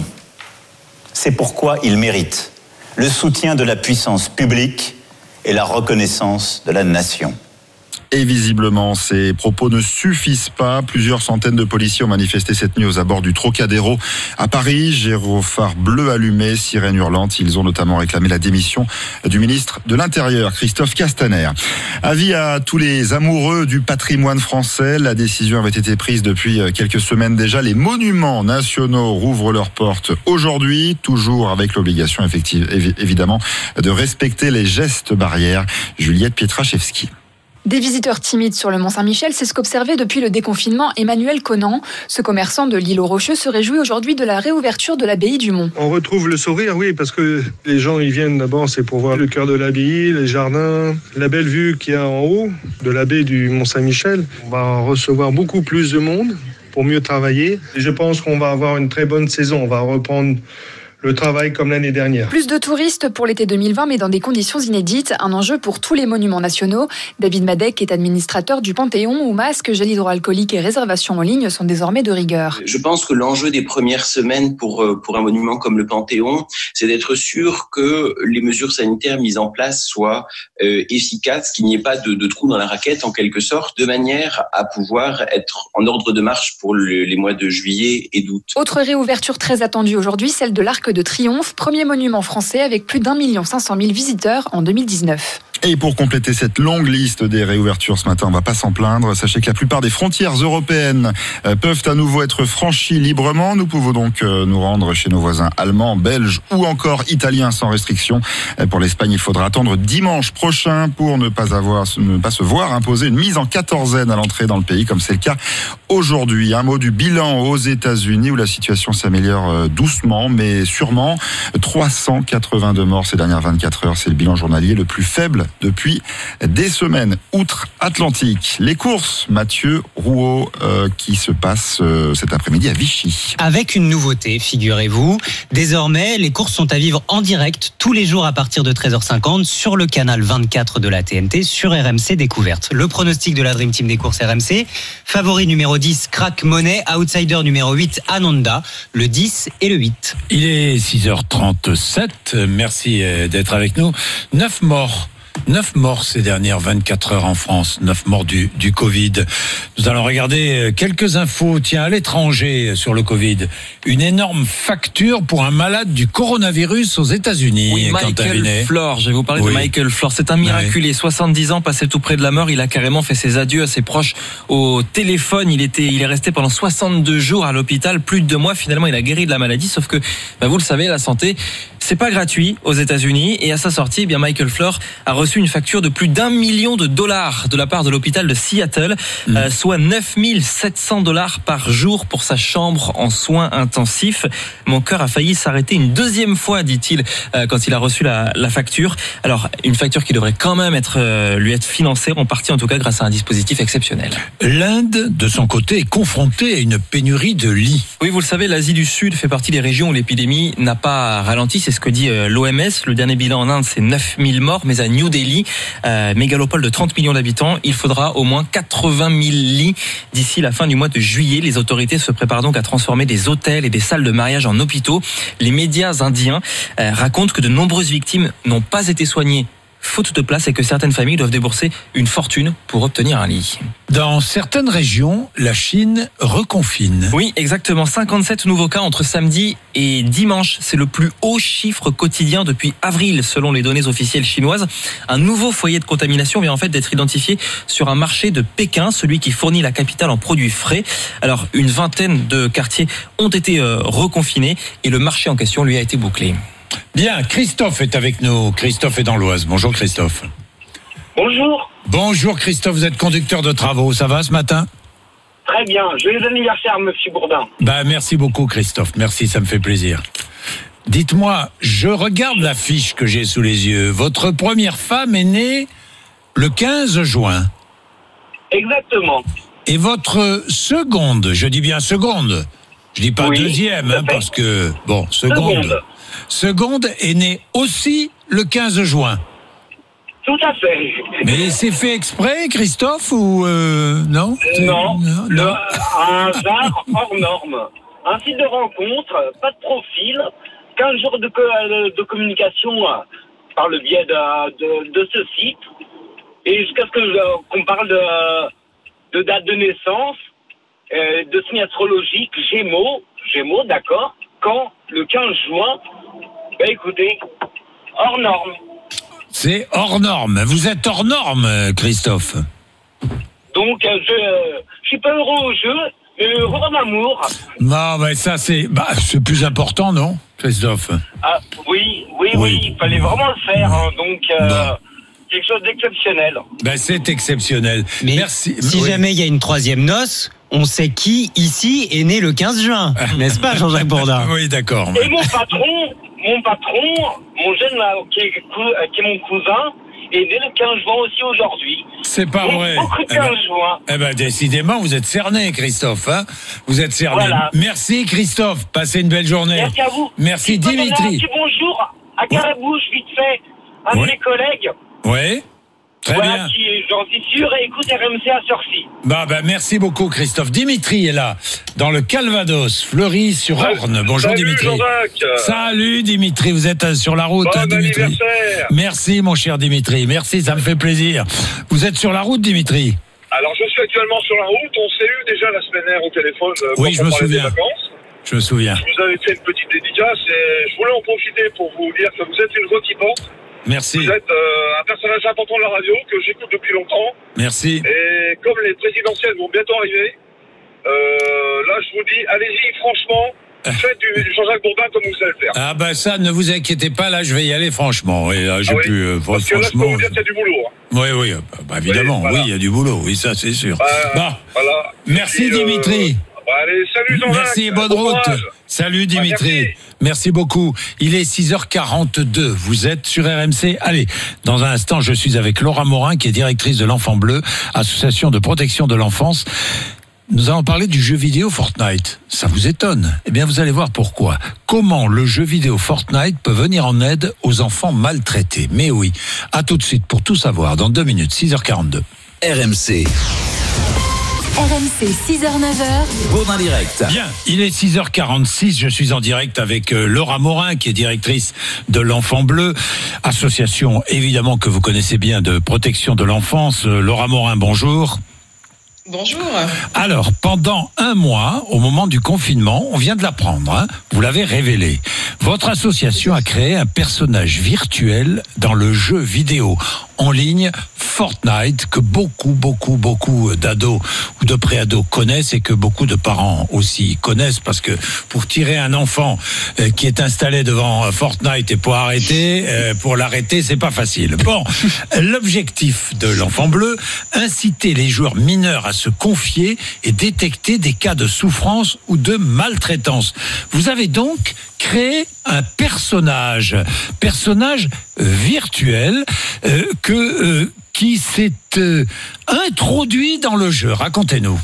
C'est pourquoi ils méritent le soutien de la puissance publique et la reconnaissance de la nation. Et visiblement, ces propos ne suffisent pas. Plusieurs centaines de policiers ont manifesté cette nuit aux abords du Trocadéro à Paris. Gyrophares bleus allumés, sirènes hurlantes. Ils ont notamment réclamé la démission du ministre de l'Intérieur, Christophe Castaner. Avis à tous les amoureux du patrimoine français. La décision avait été prise depuis quelques semaines déjà. Les monuments nationaux rouvrent leurs portes aujourd'hui, toujours avec l'obligation effective, évidemment, de respecter les gestes barrières. Juliette Pietraszewski. Des visiteurs timides sur le Mont-Saint-Michel, c'est ce qu'observait depuis le déconfinement Emmanuel Conan. Ce commerçant de l'île aux Rocheux se réjouit aujourd'hui de la réouverture de l'abbaye du Mont. On retrouve le sourire, oui, parce que les gens ils viennent d'abord, c'est pour voir le cœur de l'abbaye, les jardins, la belle vue qu'il y a en haut de l'abbaye du Mont-Saint-Michel. On va recevoir beaucoup plus de monde pour mieux travailler. Et je pense qu'on va avoir une très bonne saison. On va reprendre le travail comme l'année dernière. Plus de touristes pour l'été deux mille vingt, mais dans des conditions inédites. Un enjeu pour tous les monuments nationaux. David Madec est administrateur du Panthéon, où masques, gel hydroalcoolique et réservations en ligne sont désormais de rigueur. Je pense que l'enjeu des premières semaines pour, pour un monument comme le Panthéon, c'est d'être sûr que les mesures sanitaires mises en place soient euh, efficaces, qu'il n'y ait pas de, de trou dans la raquette en quelque sorte, de manière à pouvoir être en ordre de marche pour le, les mois de juillet et d'août. Autre réouverture très attendue aujourd'hui, celle de l'Arc de Triomphe, premier monument français avec plus d'un million cinq cent mille visiteurs en deux mille dix-neuf. Et pour compléter cette longue liste des réouvertures ce matin, on ne va pas s'en plaindre. Sachez que la plupart des frontières européennes peuvent à nouveau être franchies librement. Nous pouvons donc nous rendre chez nos voisins allemands, belges ou encore italiens sans restriction. Pour l'Espagne, il faudra attendre dimanche prochain pour ne pas avoir, ne pas se voir imposer une mise en quatorzaine à l'entrée dans le pays, comme c'est le cas aujourd'hui. Un mot du bilan aux États-Unis où la situation s'améliore doucement, mais sûrement. trois cent quatre-vingt-deux morts ces dernières vingt-quatre heures. C'est le bilan journalier le plus faible depuis des semaines outre-Atlantique. Les courses, Mathieu Rouault, euh, qui se passent euh, cet après-midi à Vichy. Avec une nouveauté, figurez-vous. Désormais, les courses sont à vivre en direct tous les jours à partir de treize heures cinquante sur le canal vingt-quatre de la T N T sur R M C Découverte. Le pronostic de la Dream Team des courses R M C. Favori numéro dix, Crack Money. Outsider numéro huit, Ananda. Le dix et le huit. Il est six heures trente-sept. Merci d'être avec nous. Neuf morts Neuf morts ces dernières vingt-quatre heures en France, neuf morts du, du Covid. Nous allons regarder quelques infos. Tiens, à l'étranger sur le Covid, une énorme facture pour un malade du coronavirus aux États-Unis. Oui, Michael Flor, je vais vous parler oui. de Michael Flor. C'est un miraculé, oui. soixante-dix ans, passé tout près de la mort. Il a carrément fait ses adieux à ses proches au téléphone. Il était, il est resté pendant soixante-deux jours à l'hôpital, plus de deux mois. Finalement, il a guéri de la maladie. Sauf que, bah, vous le savez, la santé, c'est pas gratuit aux États-Unis. Et à sa sortie, eh bien, Michael Flor a reçu une facture de plus d'un million de dollars de la part de l'hôpital de Seattle, mmh. euh, soit neuf mille sept cents dollars par jour pour sa chambre en soins intensifs. Mon cœur a failli s'arrêter une deuxième fois, dit-il, euh, quand il a reçu la, la facture. Alors, une facture qui devrait quand même être euh, lui être financée, en partie en tout cas grâce à un dispositif exceptionnel. L'Inde, de son côté, est confrontée à une pénurie de lits. Oui, vous le savez, l'Asie du Sud fait partie des régions où l'épidémie n'a pas ralenti. C'est ce que dit euh, l'O M S. Le dernier bilan en Inde, c'est neuf mille morts, mais à New Delhi, euh, mégalopole de trente millions d'habitants, il faudra au moins quatre-vingt mille lits d'ici la fin du mois de juillet. Les autorités se préparent donc à transformer des hôtels et des salles de mariage en hôpitaux. Les médias indiens euh, racontent que de nombreuses victimes n'ont pas été soignées faute de place et que certaines familles doivent débourser une fortune pour obtenir un lit. Dans certaines régions, la Chine reconfine. Oui, exactement. cinquante-sept nouveaux cas entre samedi et dimanche. C'est le plus haut chiffre quotidien depuis avril, selon les données officielles chinoises. Un nouveau foyer de contamination vient en fait d'être identifié sur un marché de Pékin, celui qui fournit la capitale en produits frais. Alors, une vingtaine de quartiers ont été euh, reconfinés et le marché en question, lui, a été bouclé. Bien, Christophe est avec nous. Christophe est dans l'Oise. Bonjour Christophe. Bonjour. Bonjour Christophe, vous êtes conducteur de travaux. Ça va ce matin ? Très bien. Joyeux anniversaire, monsieur Bourdin. Bah, merci beaucoup Christophe. Merci, ça me fait plaisir. Dites-moi, je regarde la fiche que j'ai sous les yeux. Votre première femme est née le quinze juin. Exactement. Et votre seconde, je dis bien seconde, je dis pas oui, deuxième, hein, parce que, bon, seconde. seconde. Seconde est née aussi le quinze juin. Tout à fait. Mais c'est fait exprès, Christophe, ou euh, non euh, Non, non, non. Le, un hasard hors norme. Un site de rencontre, pas de profil, quinze jours de, de communication par le biais de, de, de ce site, et jusqu'à ce que, qu'on parle de, de date de naissance, euh, de signe astrologique, Gémeaux, Gémeaux, d'accord, quand le quinze juin, ben écoutez, hors norme. C'est hors norme. Vous êtes hors norme, Christophe. Donc, euh, je, euh, je suis pas heureux au jeu, mais heureux en amour. Non, mais ça, c'est, bah, c'est plus important, non, Christophe? Ah, oui, oui, oui, oui, il fallait vraiment le faire, hein, donc, euh, bon. Quelque chose d'exceptionnel. Ben, c'est exceptionnel. Mais merci. Si oui. jamais il y a une troisième noce, on sait qui, ici, est né le quinze juin. N'est-ce pas, Jean-Jacques Bourdin? Oui, d'accord. Et mon patron, mon patron, mon jeune, qui est, qui est mon cousin, est né le quinze juin aussi aujourd'hui. C'est pas donc, vrai. Beaucoup de quinze eh ben, juin. Eh ben, décidément, vous êtes cerné, Christophe. Hein, vous êtes cerné. Voilà. Merci, Christophe. Passez une belle journée. Merci à vous. Merci, je Dimitri. Un petit bonjour à Carabouche, vite fait, un ouais. de mes collègues. Oui. Très voilà, bien. Qui, j'en suis sûr, et écoute R M C à Surcy. Bah, bah, merci beaucoup, Christophe. Dimitri est là, dans le Calvados, Fleury-sur-Orne. Bonjour, Salut, Dimitri. Jean-Jacques. Salut, Dimitri. Vous êtes sur la route, bon hein, Dimitri. Anniversaire. Merci, mon cher Dimitri. Merci, ça me fait plaisir. Vous êtes sur la route, Dimitri? Alors, je suis actuellement sur la route. On s'est eu déjà la semaine dernière au téléphone. Euh, oui, je me souviens. Je me souviens. Je vous avais fait une petite dédicace et je voulais en profiter pour vous dire que vous êtes une voix qui porte. Merci. Vous êtes euh, un personnage important de la radio que j'écoute depuis longtemps. Merci. Et comme les présidentielles vont bientôt arriver, euh, là je vous dis, allez-y franchement, faites du, du Jean-Jacques Bourdin comme vous savez le faire. Ah bah ça, ne vous inquiétez pas, là je vais y aller franchement. Et là, j'ai ah oui. pu, euh, Parce que là je peux vous dire qu'il y a du boulot. Hein. Oui, oui, bah, bah, évidemment, oui, voilà. Oui, il y a du boulot, oui, ça c'est sûr. Euh, bah, voilà. Merci puis, Dimitri. Euh, bah, allez, salut Jean-Jacques. Merci, bonne bon route. courage. Salut Dimitri. Ah, merci. Merci beaucoup. Il est six heures quarante-deux. Vous êtes sur R M C. Allez, dans un instant, je suis avec Laura Morin, qui est directrice de l'Enfant Bleu, association de protection de l'enfance. Nous allons parler du jeu vidéo Fortnite. Ça vous étonne? Eh bien, vous allez voir pourquoi. Comment le jeu vidéo Fortnite peut venir en aide aux enfants maltraités. Mais oui, à tout de suite pour tout savoir dans deux minutes, six heures quarante-deux. R M C. R M C six heures neuf heures. Bourdin Direct. Bien, il est six heures quarante-six, je suis en direct avec Laura Morin qui est directrice de l'Enfant Bleu, association évidemment que vous connaissez bien de protection de l'enfance. Laura Morin, bonjour. Bonjour. Alors, pendant un mois, au moment du confinement, on vient de l'apprendre, hein, vous l'avez révélé, votre association a créé un personnage virtuel dans le jeu vidéo en ligne Fortnite que beaucoup, beaucoup, beaucoup d'ados ou de préados connaissent et que beaucoup de parents aussi connaissent parce que pour tirer un enfant euh, qui est installé devant Fortnite et pour arrêter, euh, pour l'arrêter, c'est pas facile. Bon, l'objectif de l'Enfant Bleu, inciter les joueurs mineurs à se confier et détecter des cas de souffrance ou de maltraitance. Vous avez donc créé un personnage, personnage virtuel euh, que euh, qui s'est euh, introduit dans le jeu. Racontez-nous.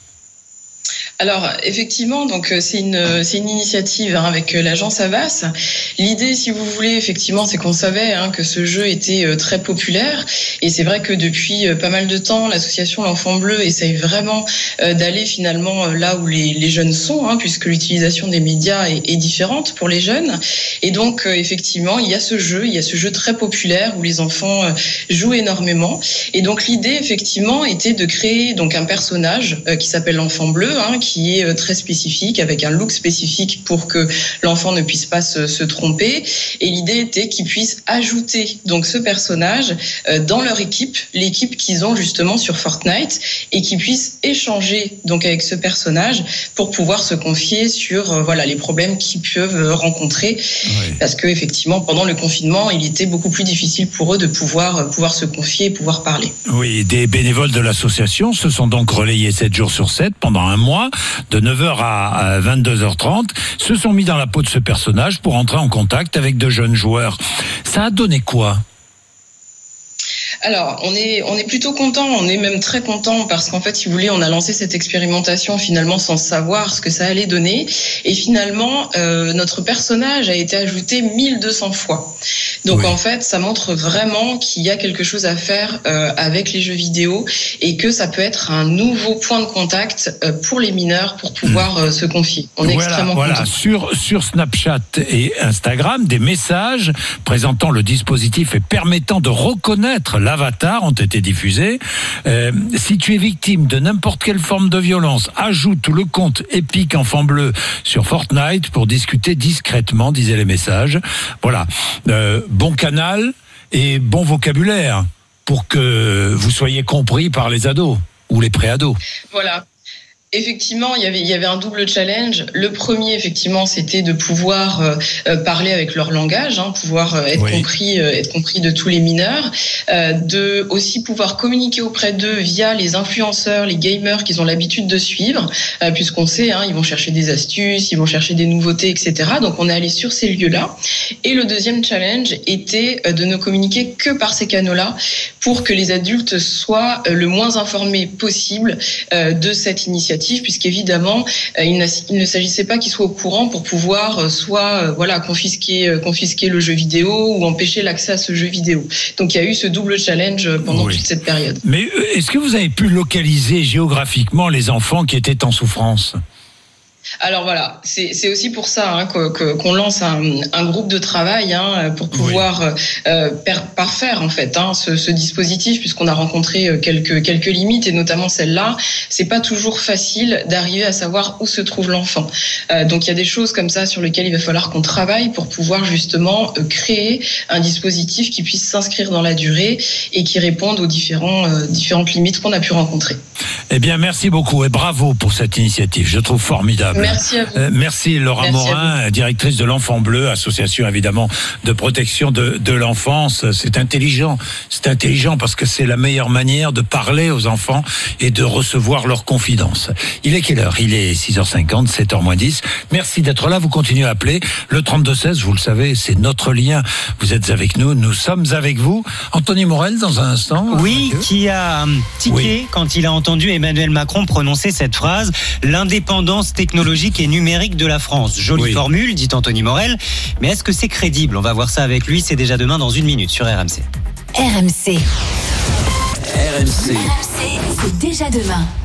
Alors effectivement, donc c'est une c'est une initiative hein, avec l'agence Avas. L'idée, si vous voulez, effectivement, c'est qu'on savait hein, que ce jeu était euh, très populaire et c'est vrai que depuis euh, pas mal de temps, l'association L'Enfant Bleu essaye vraiment euh, d'aller finalement euh, là où les les jeunes sont, hein, puisque l'utilisation des médias est, est différente pour les jeunes. Et donc euh, effectivement, il y a ce jeu, il y a ce jeu très populaire où les enfants euh, jouent énormément. Et donc l'idée, effectivement, était de créer donc un personnage euh, qui s'appelle l'Enfant Bleu. Hein, qui est très spécifique, avec un look spécifique pour que l'enfant ne puisse pas se, se tromper. Et l'idée était qu'ils puissent ajouter donc ce personnage dans leur équipe, l'équipe qu'ils ont justement sur Fortnite, et qu'ils puissent échanger donc avec ce personnage pour pouvoir se confier sur voilà les problèmes qu'ils peuvent rencontrer. Oui. Parce que effectivement, pendant le confinement, il était beaucoup plus difficile pour eux de pouvoir pouvoir se confier et pouvoir parler. Oui, des bénévoles de l'association se sont donc relayés sept jours sur sept pendant un mois. De neuf heures à vingt-deux heures trente, se sont mis dans la peau de ce personnage pour entrer en contact avec de jeunes joueurs. Ça a donné quoi ? Alors, on est on est plutôt content, on est même très content parce qu'en fait, si vous voulez, on a lancé cette expérimentation finalement sans savoir ce que ça allait donner et finalement euh, notre personnage a été ajouté mille deux cents fois. Donc oui. En fait, ça montre vraiment qu'il y a quelque chose à faire euh, avec les jeux vidéo et que ça peut être un nouveau point de contact euh, pour les mineurs pour pouvoir euh, se confier. On est voilà, extrêmement voilà. content. Sur sur Snapchat et Instagram, des messages présentant le dispositif et permettant de reconnaître l'avatar ont été diffusés. Euh, si tu es victime de n'importe quelle forme de violence, ajoute le compte Epic Enfant Bleu sur Fortnite pour discuter discrètement, disaient les messages. Voilà. Euh, bon canal et bon vocabulaire pour que vous soyez compris par les ados ou les pré-ados. Voilà. Effectivement, il y avait il y avait un double challenge. Le premier, effectivement, c'était de pouvoir euh, parler avec leur langage, hein, pouvoir euh, être oui. compris, euh, être compris de tous les mineurs, euh, de aussi pouvoir communiquer auprès d'eux via les influenceurs, les gamers qu'ils ont l'habitude de suivre, euh, puisqu'on sait, hein, ils vont chercher des astuces, ils vont chercher des nouveautés, et cetera. Donc, on est allé sur ces lieux-là. Et le deuxième challenge était de ne communiquer que par ces canaux-là, pour que les adultes soient le moins informés possible euh, de cette initiative. Puisqu'évidemment, euh, il, il ne s'agissait pas qu'ils soient au courant pour pouvoir euh, soit euh, voilà confisquer euh, confisquer le jeu vidéo ou empêcher l'accès à ce jeu vidéo. Donc il y a eu ce double challenge pendant oui. toute cette période. Mais euh, est-ce que vous avez pu localiser géographiquement les enfants qui étaient en souffrance ? Alors voilà, c'est, c'est aussi pour ça hein, que, que, qu'on lance un, un groupe de travail hein, pour pouvoir oui. euh, per, parfaire en fait hein, ce, ce dispositif, puisqu'on a rencontré quelques quelques limites et notamment celle-là. C'est pas toujours facile d'arriver à savoir où se trouve l'enfant. Euh, donc il y a des choses comme ça sur lesquelles il va falloir qu'on travaille pour pouvoir justement euh, créer un dispositif qui puisse s'inscrire dans la durée et qui réponde aux différents euh, différentes limites qu'on a pu rencontrer. Eh bien, merci beaucoup et bravo pour cette initiative. Je trouve formidable. Merci à vous. Euh, merci Laura merci Morin, directrice de l'Enfant Bleu, association évidemment de protection de, de l'enfance. C'est intelligent, c'est intelligent parce que c'est la meilleure manière de parler aux enfants et de recevoir leurs confidences. Il est quelle heure ? Il est six heures cinquante, sept heures moins dix. Merci d'être là, vous continuez à appeler. Le trente-deux seize, vous le savez, c'est notre lien. Vous êtes avec nous, nous sommes avec vous. Anthony Morel, dans un instant. Oui, qui a tiqué oui. quand il a entendu Emmanuel Macron prononcer cette phrase « L'indépendance technologique et numérique de la France ». Jolie oui. formule, dit Anthony Morel, mais est-ce que c'est crédible ? On va voir ça avec lui, c'est déjà demain dans une minute sur R M C. R M C. R M C. R M C, c'est déjà demain.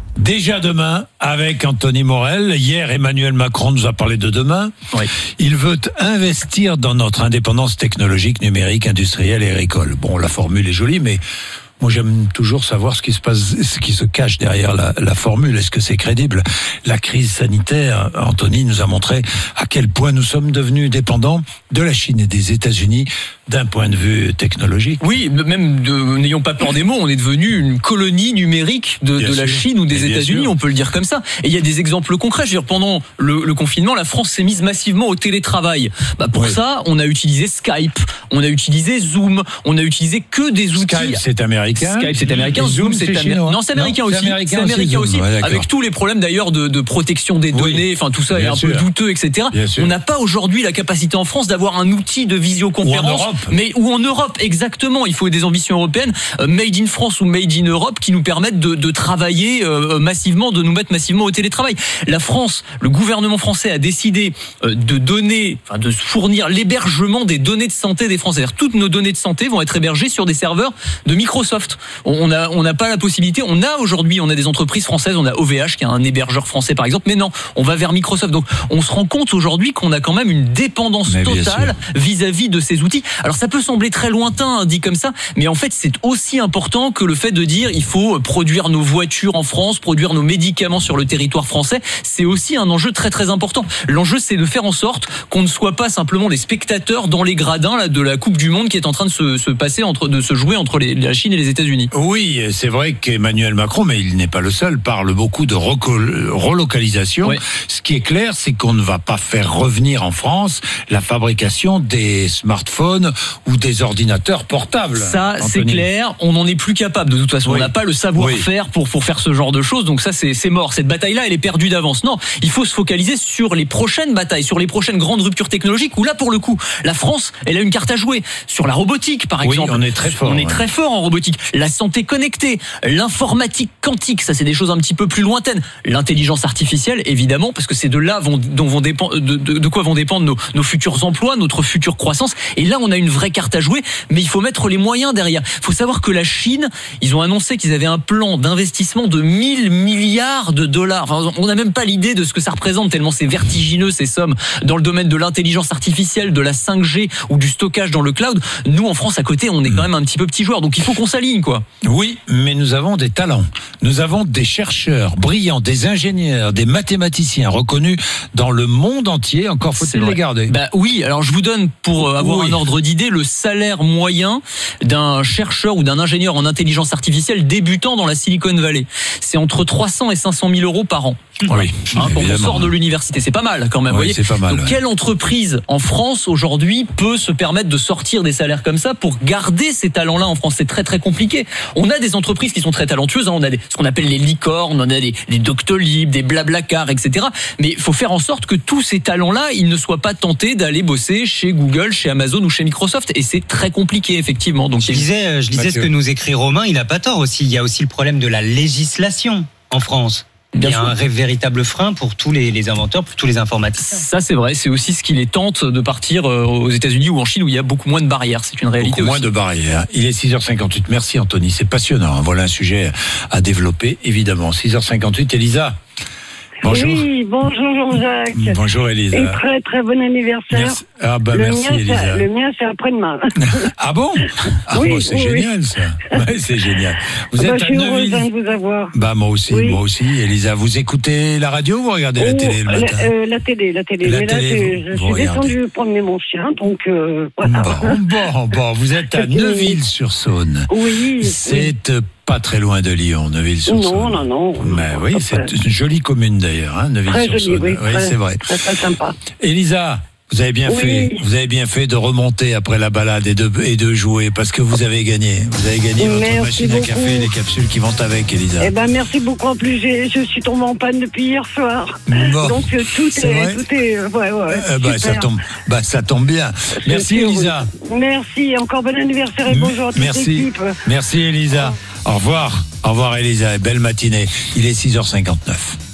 Déjà demain, avec Anthony Morel. Hier, Emmanuel Macron nous a parlé de demain. Oui. Il veut investir dans notre indépendance technologique, numérique, industrielle et agricole. Bon, la formule est jolie, mais moi, j'aime toujours savoir ce qui se passe, ce qui se cache derrière la, la formule. Est-ce que c'est crédible? La crise sanitaire, Anthony nous a montré à quel point nous sommes devenus dépendants de la Chine et des États-Unis d'un point de vue technologique. Oui, même de, n'ayons pas peur des mots, on est devenu une colonie numérique de, de la Chine ou des États-Unis, on peut le dire comme ça. Et il y a des exemples concrets. Je veux dire, pendant le, le confinement, la France s'est mise massivement au télétravail. Bah pour oui. ça, on a utilisé Skype, on a utilisé Zoom, on a utilisé que des outils. Skype, c'est américain. Skype, c'est américain. Zoom, c'est américain. Non, c'est américain non, aussi. C'est américain, c'est américain aussi. Ouais, avec tous les problèmes d'ailleurs de, de protection des données, oui. enfin tout ça bien est un sûr. peu douteux, et cetera. On n'a pas aujourd'hui la capacité en France d'avoir un outil de visioconférence, ou mais ou en Europe. Exactement, il faut des ambitions européennes, euh, made in France ou made in Europe, qui nous permettent de, de travailler euh, massivement, de nous mettre massivement au télétravail. La France, le gouvernement français a décidé euh, de donner, enfin de fournir l'hébergement des données de santé des Français. C'est-à-dire, toutes nos données de santé vont être hébergées sur des serveurs de Microsoft. On a, on n'a pas la possibilité. On a aujourd'hui, on a des entreprises françaises, on a O V H qui est un hébergeur français par exemple, mais non, on va vers Microsoft. Donc, on se rend compte aujourd'hui qu'on a quand même une dépendance mais totale vis-à-vis de ces outils. Alors, ça peut sembler très lointain, dit comme ça, mais en fait c'est aussi important que le fait de dire il faut produire nos voitures en France, produire nos médicaments sur le territoire français. C'est aussi un enjeu très très important. L'enjeu, c'est de faire en sorte qu'on ne soit pas simplement les spectateurs dans les gradins là, de la Coupe du Monde qui est en train de se, se passer entre, de se jouer entre les, la Chine et les États-Unis. Oui, c'est vrai qu'Emmanuel Macron, mais il n'est pas le seul, parle beaucoup de reco- relocalisation. Ouais. Ce qui est clair, c'est qu'on ne va pas faire revenir en France la fabrication des smartphones ou des ordinateurs portables. Ça, Anthony. C'est clair. On n'en est plus capable. De toute façon, oui. on n'a pas le savoir-faire oui. pour pour faire ce genre de choses. Donc ça, c'est c'est mort. Cette bataille-là, elle est perdue d'avance. Non, il faut se focaliser sur les prochaines batailles, sur les prochaines grandes ruptures technologiques. Où là, pour le coup, la France, elle a une carte à jouer sur la robotique, par exemple. Oui, on est très fort. On ouais. est très fort en robotique. La santé connectée, l'informatique quantique, ça, c'est des choses un petit peu plus lointaines. L'intelligence artificielle, évidemment, parce que c'est de là vont, dont vont dépendre, de, de, de quoi vont dépendre nos, nos futurs emplois, notre future croissance. Et là, on a une vraie carte à jouer. Mais il faut mettre les moyens derrière. Il faut savoir que la Chine, ils ont annoncé qu'ils avaient un plan d'investissement de mille milliards de dollars. Enfin, on n'a même pas l'idée de ce que ça représente, tellement c'est vertigineux ces sommes dans le domaine de l'intelligence artificielle, de la cinq G ou du stockage dans le cloud. Nous, en France, à côté, on est quand même un petit peu petit joueur. Donc il faut qu'on s'aligne, quoi. Oui, mais nous avons des talents. Nous avons des chercheurs brillants, des ingénieurs, des mathématiciens reconnus dans le monde entier. Encore faut-il les garder. Bah oui, alors je vous donne, pour avoir oui. un ordre d'idée, le salaire moyen d'un chercheur ou d'un ingénieur en intelligence artificielle débutant dans la Silicon Valley. C'est entre trois cents et cinq cent mille euros par an. Oui, hein, quand on sort de l'université, c'est pas mal quand même. Oui, voyez c'est pas mal. Donc, ouais. quelle entreprise en France aujourd'hui peut se permettre de sortir des salaires comme ça pour garder ces talents-là en France? C'est très très compliqué. On a des entreprises qui sont très talentueuses. Hein. On a des, ce qu'on appelle les licornes, on a des, des Doctolib, des Blablacar, et cetera. Mais il faut faire en sorte que tous ces talents-là, ils ne soient pas tentés d'aller bosser chez Google, chez Amazon ou chez Microsoft. Et c'est très compliqué effectivement. Donc je disais, je disais ce que nous écrit Romain. Il a pas tort aussi. Il y a aussi le problème de la législation en France. Il y a un véritable frein pour tous les, les inventeurs, pour tous les informaticiens. Ça, c'est vrai. C'est aussi ce qui les tente de partir aux États-Unis ou en Chine où il y a beaucoup moins de barrières. C'est une réalité beaucoup aussi. moins de barrières. Il est six heures cinquante-huit. Merci Anthony. C'est passionnant. Voilà un sujet à développer, évidemment. six heures cinquante-huit. Elisa. Bonjour. Oui, bonjour Jean-Jacques. Bonjour Elisa. Et très très bon anniversaire. Merci. Ah bah le merci mien, Elisa. Le mien c'est après-demain. Ah bon? Ah oui, bon, c'est oui, génial oui. ça. Ouais, c'est génial. Vous ah êtes bah, je suis à heureuse Neuville. de vous avoir. Bah moi aussi, oui. moi aussi. Elisa, vous écoutez la radio ou vous regardez oh, la télé le matin? La, euh, la télé, la télé. La Mais télé, là, vous, je, vous je suis descendue promener mon chien, donc euh, voilà. Bon, bon, bon, vous êtes à Neuville-sur-Saône. Oui. C'est oui. Pas très loin de Lyon, Neuville-sur-Saône. Non, non, non. Mais oui, c'est une jolie commune d'ailleurs, hein, Neuville-sur-Saône. Très jolie, oui, oui très, c'est vrai. Très, très sympa. Elisa, vous avez bien oui. fait, vous avez bien fait de remonter après la balade et de, et de jouer parce que vous avez gagné. Vous avez gagné votre merci machine beaucoup. à café et les capsules qui vont avec, Elisa. Eh ben, merci beaucoup. En plus, j'ai, je suis tombée en panne depuis hier soir. Bon. Donc, tout c'est est, tout est, ouais, ouais. Euh, bah, ça tombe, bah, ça tombe bien. Merci, Elisa. Merci. Encore bon anniversaire et bonjour à toute merci. l'équipe. Merci, Elisa. Au revoir. Au revoir, Elisa. Belle matinée. Il est six heures cinquante-neuf.